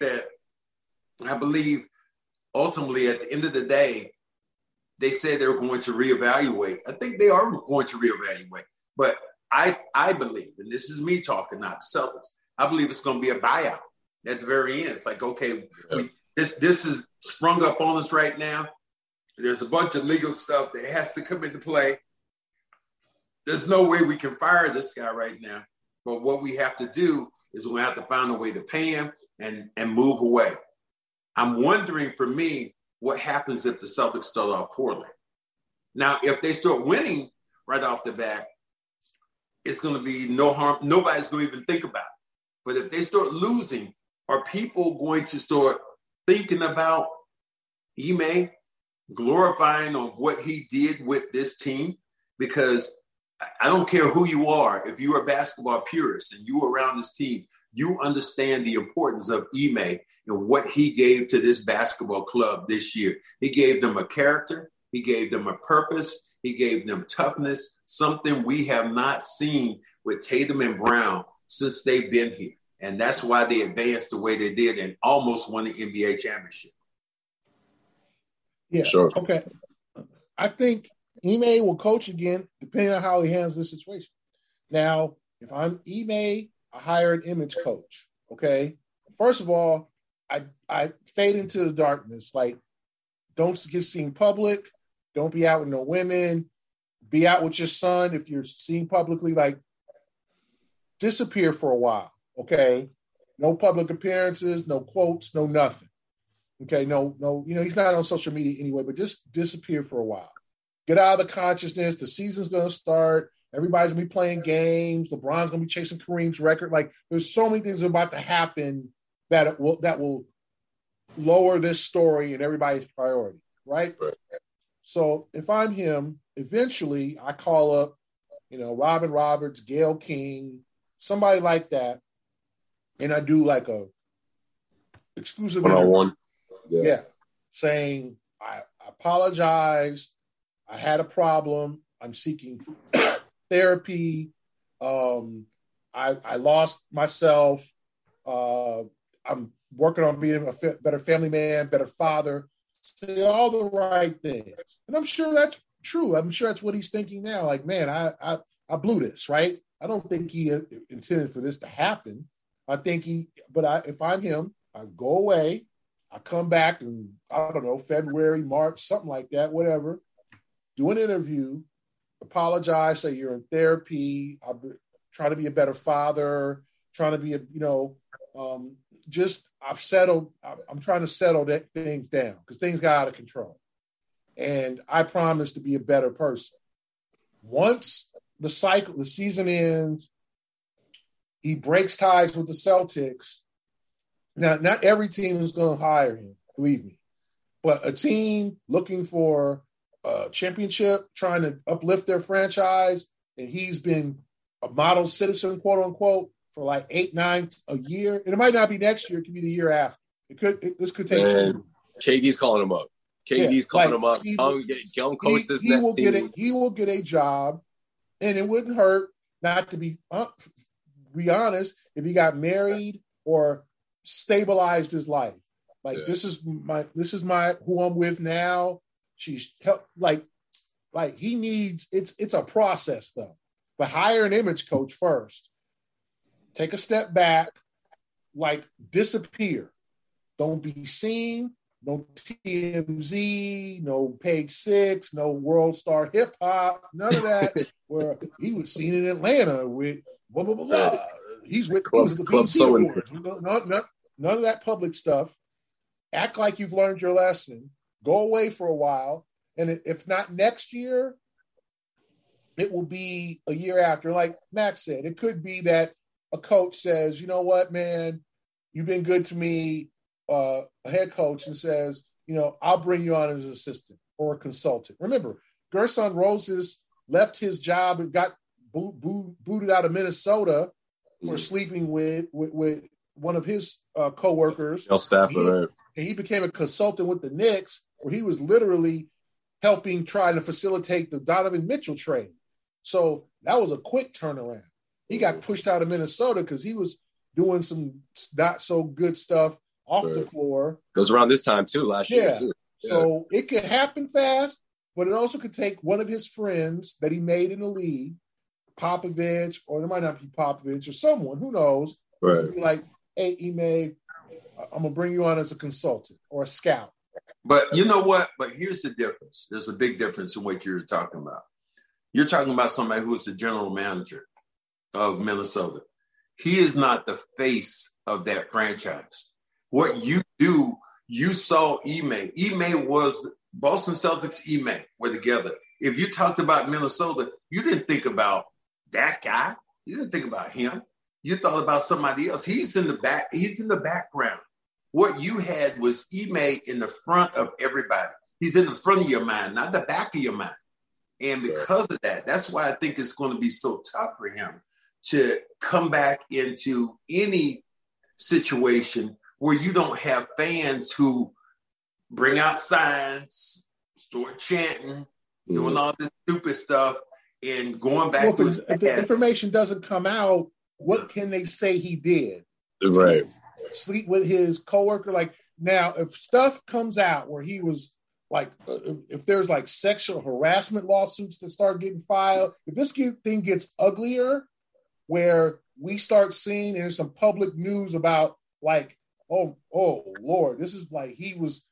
I believe ultimately at the end of the day, they said they were going to reevaluate. I think they are going to reevaluate. But I believe, and this is me talking, not the Celtics, I believe it's going to be a buyout at the very end. It's like, okay, this is sprung up on us right now. There's a bunch of legal stuff that has to come into play. There's no way we can fire this guy right now. But what we have to do is we're going to have to find a way to pay him and move away. I'm wondering, for me, what happens if the Celtics start off poorly? Now, if they start winning right off the bat, it's going to be no harm. Nobody's going to even think about it. But if they start losing, are people going to start thinking about Ime, glorifying on what he did with this team? Because I don't care who you are. If you're a basketball purist and you're around this team, you understand the importance of Ime and what he gave to this basketball club this year. He gave them a character. He gave them a purpose. He gave them toughness, something we have not seen with Tatum and Brown since they've been here. And that's why they advanced the way they did and almost won the NBA championship. Yeah, sure. Okay. I think Ime will coach again, depending on how he handles this situation. Now, if I'm Ime, I hire an image coach, okay? First of all, I fade into the darkness. Like, don't get seen public. Don't be out with no women. Be out with your son if you're seen publicly. Like, disappear for a while, okay? No public appearances, no quotes, no nothing. Okay, no, he's not on social media anyway, but just disappear for a while. Get out of the consciousness. The season's going to start. Everybody's gonna be playing games. LeBron's gonna be chasing Kareem's record. Like, there's so many things about to happen that will lower this story and everybody's priority, right? So if I'm him, eventually I call up, Robin Roberts, Gayle King, somebody like that, and I do like a exclusive one-on-one. Yeah, saying I apologize. I had a problem. I'm seeking therapy. I lost myself. I'm working on being a better family man, better father. Say all the right things. And I'm sure that's true. I'm sure that's what he's thinking now. Like, man, I blew this, right? I don't think he intended for this to happen. I think if I'm him, I go away. I come back in, I don't know, February, March, something like that, whatever. Do an interview, apologize, say you're in therapy. I'm trying to be a better father, trying to be I'm trying to settle things down because things got out of control. And I promise to be a better person. Once the season ends, he breaks ties with the Celtics. Now, not every team is going to hire him, believe me. But a team looking for a championship, trying to uplift their franchise, and he's been a model citizen, quote unquote, for like 8, 9 a year. And it might not be next year; it could be the year after. This could take 2 years. KD's calling him up. Calling him up. Come coach this next team. He will get a job, and it wouldn't hurt not to be honest if he got married or stabilized his life. Like, this is my who I'm with now. She's like he needs it's a process though. But hire an image coach first. Take a step back, like disappear. Don't be seen. No TMZ, no Page Six, no World Star Hip Hop, none of that. Where he was seen in Atlanta with blah blah blah blah. He's with Club so none of that public stuff. Act like you've learned your lesson. Go away for a while, and if not next year, it will be a year after. Like Max said, it could be that a coach says, "You know what, man, you've been good to me." A head coach and says, I'll bring you on as an assistant or a consultant. Remember, Gerson Rosas left his job and got booted out of Minnesota for sleeping with one of his coworkers. Stafford. And he became a consultant with the Knicks, where he was literally helping try to facilitate the Donovan Mitchell trade. So that was a quick turnaround. He got pushed out of Minnesota because he was doing some not so good stuff off the floor. Goes around this time too, last year too. Yeah. So it could happen fast, but it also could take one of his friends that he made in the league, Popovich, or it might not be Popovich, or someone, who knows, right? Be like, hey, Ime, I'm gonna bring you on as a consultant or a scout. But you know what? But here's the difference. There's a big difference in what you're talking about. You're talking about somebody who is the general manager of Minnesota. He is not the face of that franchise. What you do, you saw Ime. Ime was Boston Celtics. Ime were together. If you talked about Minnesota, you didn't think about that guy. You didn't think about him. You thought about somebody else. He's in the back. He's in the background. What you had was Ime in the front of everybody. He's in the front of your mind, not the back of your mind. And because of that, that's why I think it's going to be so tough for him to come back into any situation where you don't have fans who bring out signs, start chanting, doing all this stupid stuff, and going back to his past. If the information doesn't come out, what can they say he did? Right. Sleep with his coworker. Like, now, if stuff comes out where he was like, if there's like sexual harassment lawsuits that start getting filed, if this thing gets uglier, where we start seeing there's some public news about like, oh Lord, this is like he was,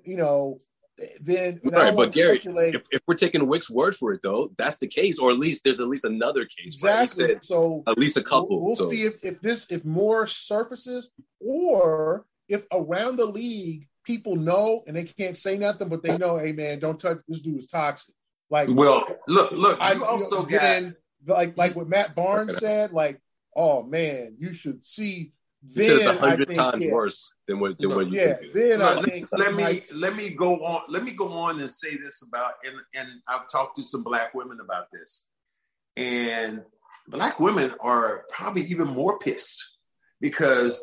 then right. But Gary, if we're taking Wick's word for it, though, that's the case, or at least there's another case. Exactly. Right? So at least a couple. We'll see if more surfaces, or if around the league people know and they can't say nothing, but they know, hey man, don't touch this dude is toxic. Like, well, look, you also got like what Matt Barnes said, like, oh man, you should see. Then it's 100 times worse than what you think. Then I think let me go on. Let me go on and say this about, and I've talked to some Black women about this, and Black women are probably even more pissed because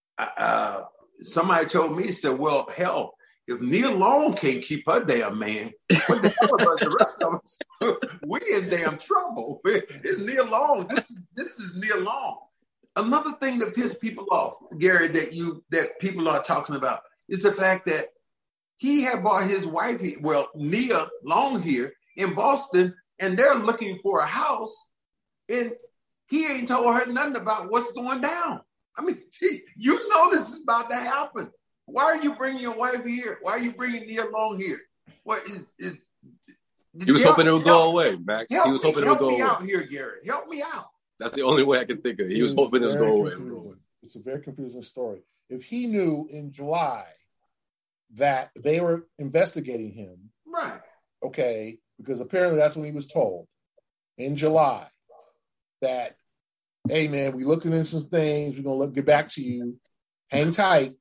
somebody told me, said, well, hell, if Nia Long can't keep her damn man, what the hell about the rest of us? We in damn trouble. It's Nia Long. This is Nia Long. Another thing that pissed people off, Gary, that people are talking about is the fact that he had bought his wife, Nia Long here in Boston, and they're looking for a house, and he ain't told her nothing about what's going down. I mean, you know this is about to happen. Why are you bringing your wife here? Why are you bringing Nia Long here? What is he was hoping it would go away, Max. He was hoping it would go away. Help me out here, Gary. Help me out. That's the only way I can think of. He was hoping it would go away. It's a very confusing story. If he knew in July that they were investigating him, right? Okay, because apparently that's when he was told in July that, hey man, we looking into some things. We're gonna get back to you. Hang tight,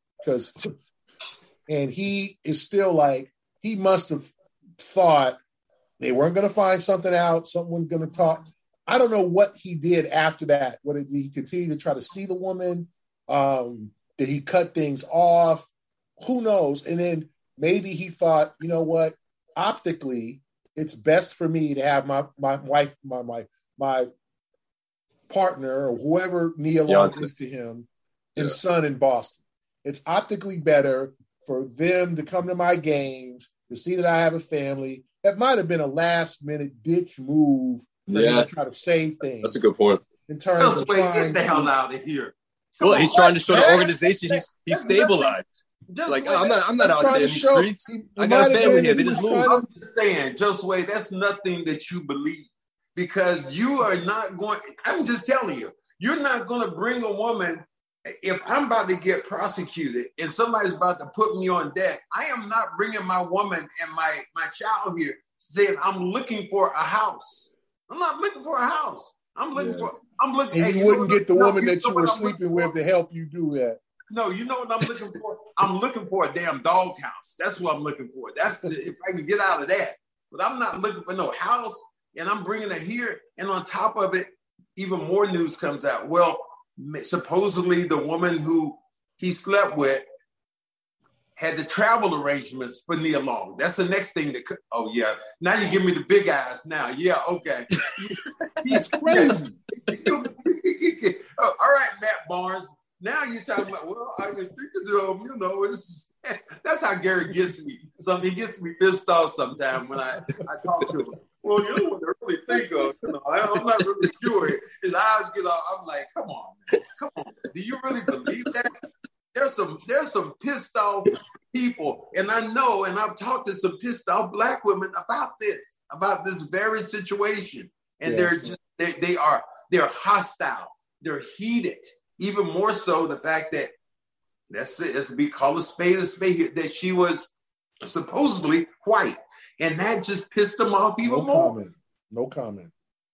and he is still like, he must have thought they weren't going to find something out. Someone going to talk. I don't know what he did after that. Whether he continued to try to see the woman, did he cut things off? Who knows? And then maybe he thought, you know what? Optically, it's best for me to have my wife, my partner, or whoever Nia Long is to him, and son in Boston. It's optically better for them to come to my games, to see that I have a family. That might have been a last-minute ditch move for him to try to save things. That's a good point. In terms of trying get the hell out of here. Well, he's trying to show the organization he's stabilized. Like, I'm not out there in the streets. I got a family here. They just moved. I'm just saying, Josue, that's nothing that you believe, because you are not going. I'm just telling you, you're not going to bring a woman. If I'm about to get prosecuted and somebody's about to put me on deck, I am not bringing my woman and my child here saying I'm looking for a house. I'm not looking for a house. I'm looking. And you wouldn't get the woman that you were sleeping with to help you do that. No, you know what I'm looking for? I'm looking for a damn doghouse. That's what I'm looking for. If I can get out of that. But I'm not looking for no house, and I'm bringing her here. And on top of it, even more news comes out. Well, supposedly the woman who he slept with had the travel arrangements for Nia Long. That's the next thing that oh yeah. Now you give me the big eyes now. Yeah, okay. He's crazy. All right, Matt Barnes. Now you're talking about, well, I can think of them, that's how Gary gets me. He gets me pissed off sometimes when I talk to him. Well, you know what I really think of. I'm not really sure. His eyes get off. I'm like, come on, man. Come on. Do you really believe that? There's some pissed off people, and I know, and I've talked to some pissed off Black women about this very situation, and they're hostile, they're heated. Even more so, the fact that let's be called a spade here, that she was supposedly white. And that just pissed them off even more. No comment.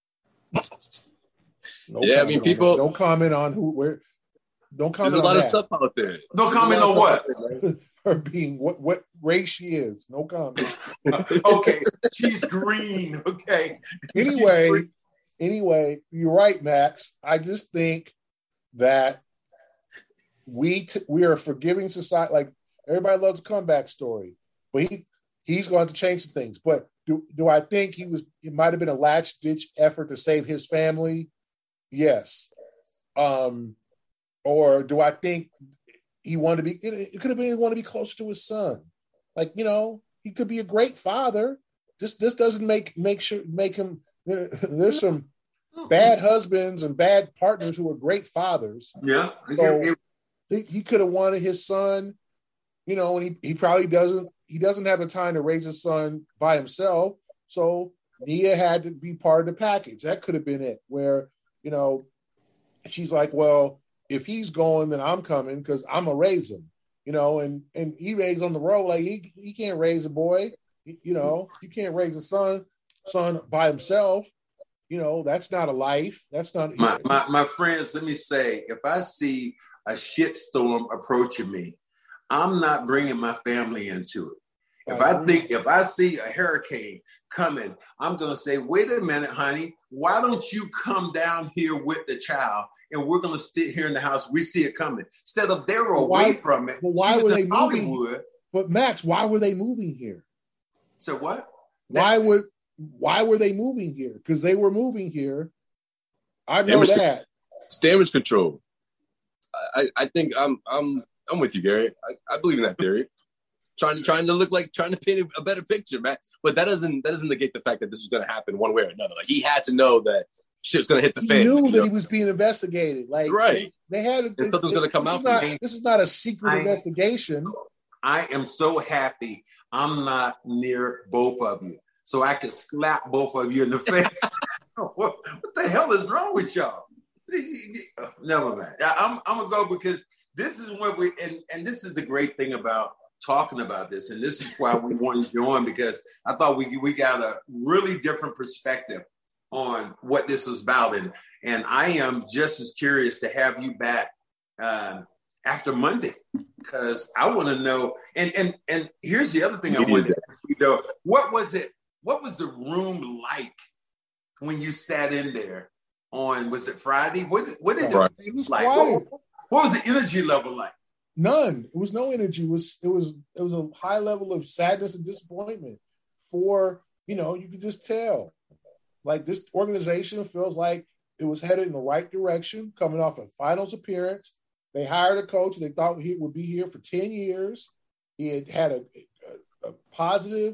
I mean, people. No comment on where. Don't comment. There's a lot of stuff out there. No comment on what? Her being what race she is. No comment. Okay, she's green. Okay. Anyway, you're right, Max. I just think that we are a forgiving society. Like, everybody loves a comeback story, but he's going to change some things. But do I think it might have been a last ditch effort to save his family? Yes. Or do I think he wanted to be? It could have been he wanted to be close to his son. Like, he could be a great father. This doesn't make him. There's some bad husbands and bad partners who are great fathers. Yeah. So he could have wanted his son, and he probably doesn't. He doesn't have the time to raise his son by himself. So Nia had to be part of the package. That could have been it, where, she's like, well, if he's going, then I'm coming because I'm going to raise him, and he raised on the road. Like, he can't raise a boy. You can't raise a son by himself. that's not a life. That's not my friends. Let me say, if I see a shitstorm approaching me, I'm not bringing my family into it. If I see a hurricane coming, I'm going to say, wait a minute, honey, why don't you come down here with the child and we're going to sit here in the house. We see it coming. Instead of they're away from it. But why were they moving? Hollywood. But Max, why were they moving here? So what? Why were they moving here? Because they were moving here. I know that. It's damage control. I think I'm with you, Gary. I believe in that theory. Trying to paint a better picture, man. But that doesn't negate the fact that this was going to happen one way or another. Like, he had to know that shit's going to hit the fan. He knew that he was being investigated. Like, right. They had and something's going to come out. This is not a secret investigation. I am so happy I'm not near both of you, so I can slap both of you in the face. What the hell is wrong with y'all? Never mind. I'm gonna go because this is what and this is the great thing about talking about this, and this is why we wanted you on, because I thought we got a really different perspective on what this was about, and I am just as curious to have you back after Monday, because I want to know. And here's the other thing I wanted to ask you, though. What was the room like when you sat in there on, was it Friday? What did it feel like? What was the energy level like? None. It was no energy. It was a high level of sadness and disappointment for, you could just tell. Like, this organization feels like it was headed in the right direction, coming off a finals appearance. They hired a coach they thought he would be here for 10 years. He had a positive,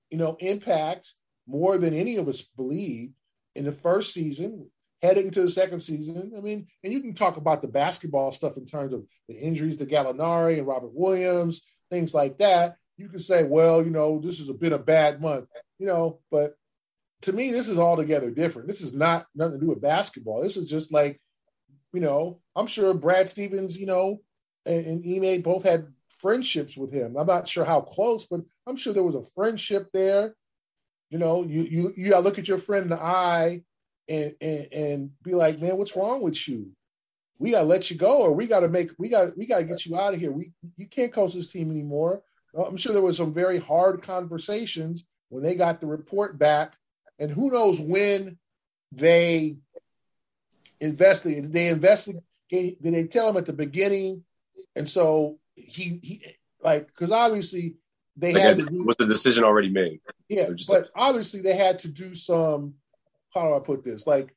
impact more than any of us believed in the first season, heading to the second season. I mean, and you can talk about the basketball stuff in terms of the injuries to Gallinari and Robert Williams, things like that. You can say, well, this has been a bad month, but to me, this is altogether different. This is nothing to do with basketball. This is just like, I'm sure Brad Stevens, and Ime both had friendships with him. I'm not sure how close, but I'm sure there was a friendship there. You gotta look at your friend in the eye and be like, man, what's wrong with you? We gotta let you go, or we gotta get you out of here. You can't coach this team anymore. I'm sure there was some very hard conversations when they got the report back, and who knows when they investigated. Did they tell him at the beginning? And so he because obviously they had was the decision already made? Yeah, but obviously they had to do some. How do I put this? Like,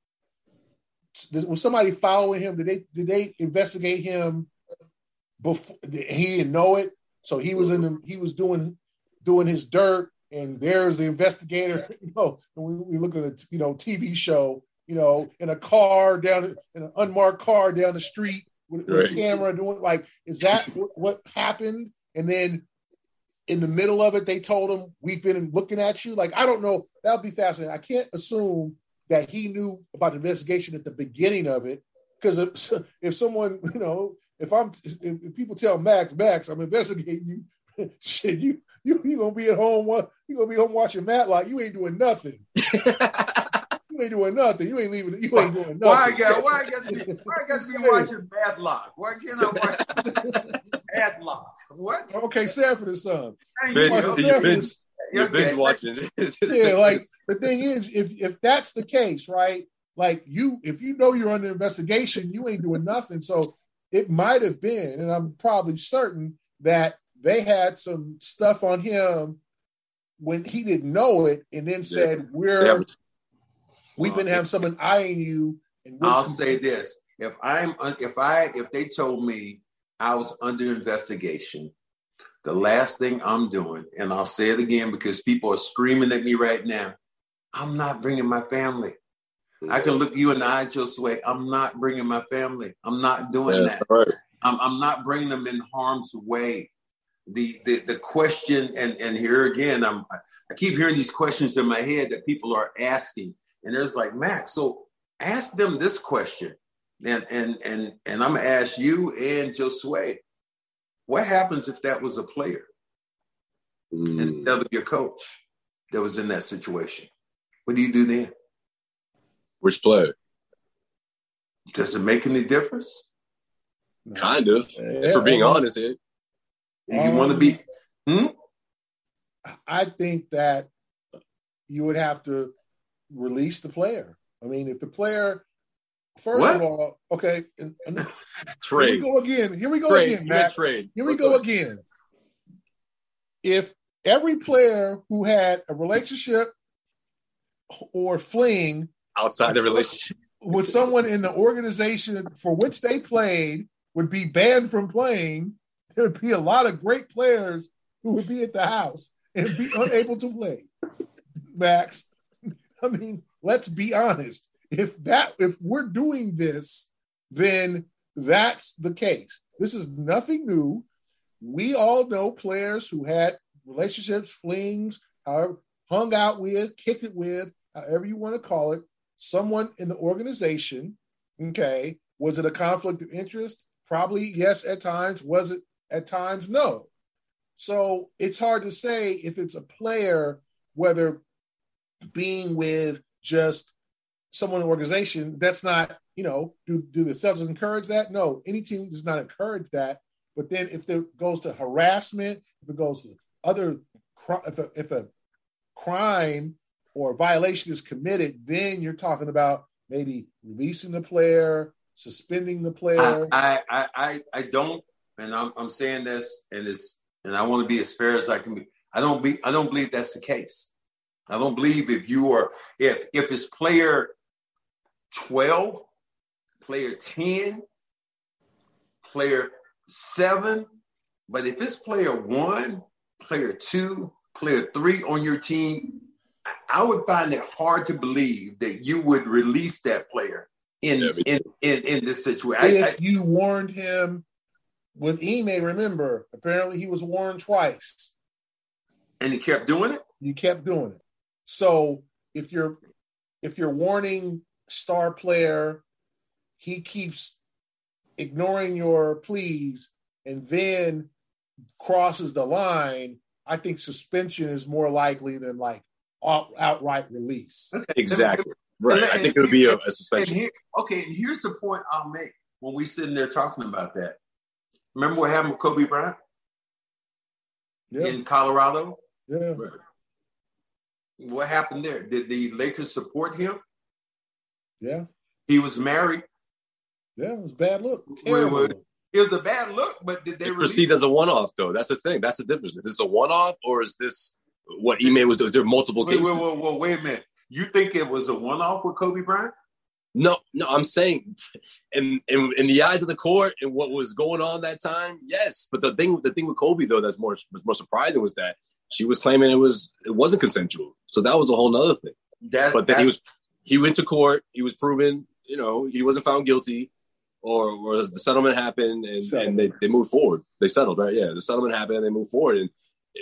was somebody following him? Did they investigate him before he didn't know it? So he was doing his dirt, and there's the investigator. And we look at a TV show. In a car in an unmarked car down the street with a camera doing, like, is that what happened? And then in the middle of it, they told him, we've been looking at you. Like, I don't know. That would be fascinating. I can't assume that he knew about the investigation at the beginning of it. Because if someone, if people tell Max, I'm investigating you, shit, you gonna be at home. You gonna be home watching Matlock. You ain't doing nothing. You ain't doing nothing. You ain't leaving. You ain't doing nothing. Why I got to be watching Matlock? Why can't I watch Matlock? What? Okay, Sanford and Son. You've been watching it. Yeah, like, the thing is, if that's the case, right? Like, if you know you're under investigation, you ain't doing nothing. So it might have been, and I'm probably certain that they had some stuff on him when he didn't know it, and then said, we've been having someone eyeing you. And I'll say this: if they told me I was under investigation, the last thing I'm doing, and I'll say it again because people are screaming at me right now, I'm not bringing my family. I can look you in the eye, Josue. I'm not bringing my family. I'm not doing that. Right. I'm not bringing them in harm's way. The question, and here again, I keep hearing these questions in my head that people are asking. And there's like, Max, so ask them this question. And I'm gonna ask you and Josue, what happens if that was a player instead of your coach that was in that situation? What do you do then? Which player? Does it make any difference? Kind of. If we're being honest here. If you want to be... I think that you would have to release the player. I mean, if the player... First of all, okay. Trade. Here we go again, Max. Here we go again. If every player who had a relationship or fling outside the relationship with someone in the organization for which they played would be banned from playing, there would be a lot of great players who would be at the house and be unable to play. Max, I mean, let's be honest. If we're doing this, then that's the case. This is nothing new. We all know players who had relationships, flings, hung out with, kicked it with, however you want to call it, someone in the organization. Okay. Was it a conflict of interest? Probably yes at times. Was it at times? No. So it's hard to say if it's a player, whether being with just someone in the organization, that's not, do the Celtics encourage that? No, any team does not encourage that. But then if it goes to harassment, if it goes to other, if a crime or violation is committed, then you're talking about maybe releasing the player, suspending the player. I don't, and I'm saying this, and I want to be as fair as I can be. I don't believe that's the case. I don't believe if it's player 12, player 10, player 7, but if it's player 1, player 2, player 3 on your team, I would find it hard to believe that you would release that player in this situation. If you warned him with Ime, remember, apparently he was warned twice. And he kept doing it? You kept doing it. So if you're warning star player, he keeps ignoring your pleas and then crosses the line, I think suspension is more likely than like outright release. Okay. Exactly. Right. I think it would be a suspension. And here's the point I'll make when we sitting there talking about that. Remember what happened with Kobe Bryant in Colorado? Yeah. Right. What happened there? Did the Lakers support him? Yeah. He was married. Yeah, it was a bad look. Terrible. It was a bad look, but did they proceed as a one-off, though? That's the thing. That's the difference. Is this a one-off, or is this what Ime was doing? Is there multiple cases? Wait a minute. You think it was a one-off with Kobe Bryant? No, I'm saying in the eyes of the court and what was going on that time, yes. But the thing with Kobe, though, that's more surprising was that she was claiming it wasn't consensual. So that was a whole nother thing. But then he went to court. He was proven, he wasn't found guilty, or the settlement happened and they moved forward. They settled, right? Yeah, the settlement happened and they moved forward. And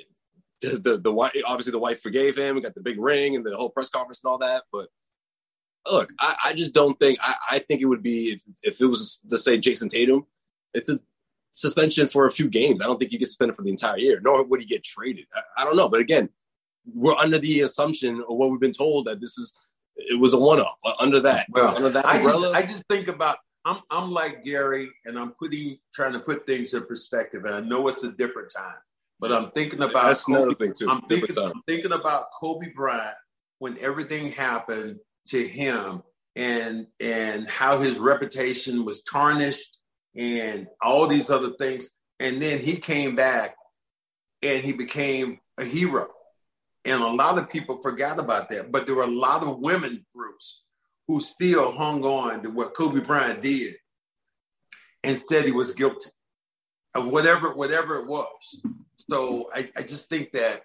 the wife, obviously the wife forgave him and got the big ring and the whole press conference and all that. But look, I just don't think, I think it would be, if it was, to say Jason Tatum, it's a suspension for a few games. I don't think you get suspended for the entire year, nor would he get traded. I don't know. But again, we're under the assumption of what we've been told that it was a one-off under that. Under that umbrella. I just think about, I'm like Gary, and I'm trying to put things in perspective. And I know it's a different time, but I'm thinking about that's another thing too. I'm thinking about Kobe Bryant when everything happened to him and how his reputation was tarnished and all these other things. And then he came back and he became a hero. And a lot of people forgot about that. But there were a lot of women groups who still hung on to what Kobe Bryant did and said he was guilty of whatever it was. So I just think that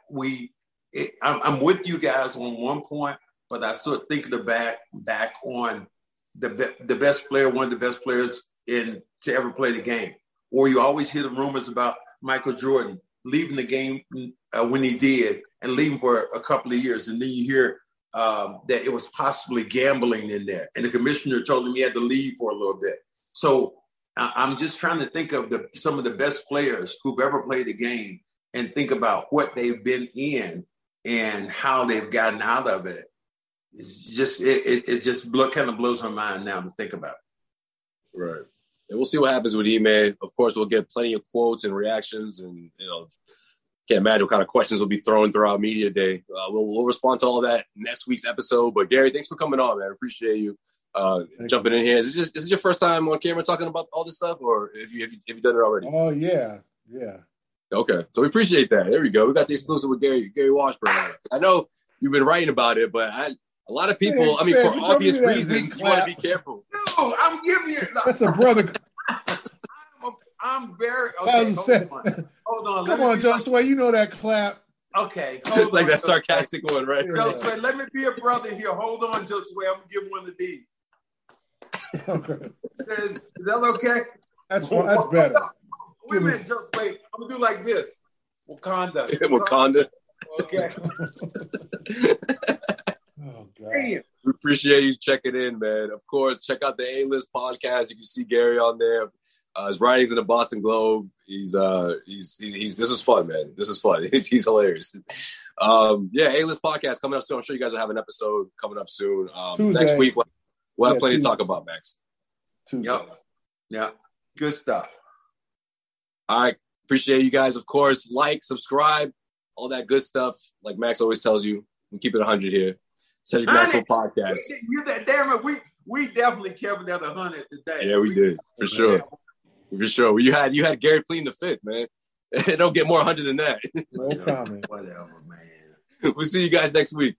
I'm with you guys on one point, but I start thinking back on the best player, one of the best players to ever play the game. Or you always hear the rumors about Michael Jordan leaving the game when he did and leaving for a couple of years. And then you hear that it was possibly gambling in there. And the commissioner told him he had to leave for a little bit. So I'm just trying to think of some of the best players who've ever played the game and think about what they've been in and how they've gotten out of it. it just kind of blows her mind now to think about it. Right. And we'll see what happens with Ime. Of course, we'll get plenty of quotes and reactions, and can't imagine what kind of questions will be thrown throughout media day. We'll respond to all that next week's episode. But Gary, thanks for coming on, man. I appreciate you jumping in here. Is this your first time on camera talking about all this stuff, or have you done it already? Oh yeah. Okay, so we appreciate that. There we go. We got the exclusive with Gary Washburn. I know you've been writing about it, but a lot of people, for obvious reasons, you want to be careful. No, I'm giving you. That's a brother. I'm very okay. Hold on. Come on, Josue. You know that clap. Okay. Like that sarcastic one, right? Josue, let me be a brother here. Hold on, Josue. I'm gonna give one of these. Okay. Is that okay? That's better. Wait a minute, Josue. I'm gonna do like this. Wakanda. Wakanda. Okay. Oh God. Damn. We appreciate you checking in, man. Of course, check out the A-List podcast. You can see Gary on there. His writings in the Boston Globe. He's this is fun, man. This is fun. He's hilarious. A-List podcast coming up soon. I'm sure you guys will have an episode coming up soon. Next week we'll have plenty to talk about, Max. Tuesday. Yep. Good stuff. All right. Appreciate you guys. Of course, like, subscribe, all that good stuff. Like Max always tells you, we keep it 100 here. Cedric Maxwell Podcast. Damn it, we definitely kept that 100 today. Yeah, we did. For sure. For sure. You had Gary pleading the fifth, man. It don't get more 100 than that. No comment. Whatever, man. We'll see you guys next week.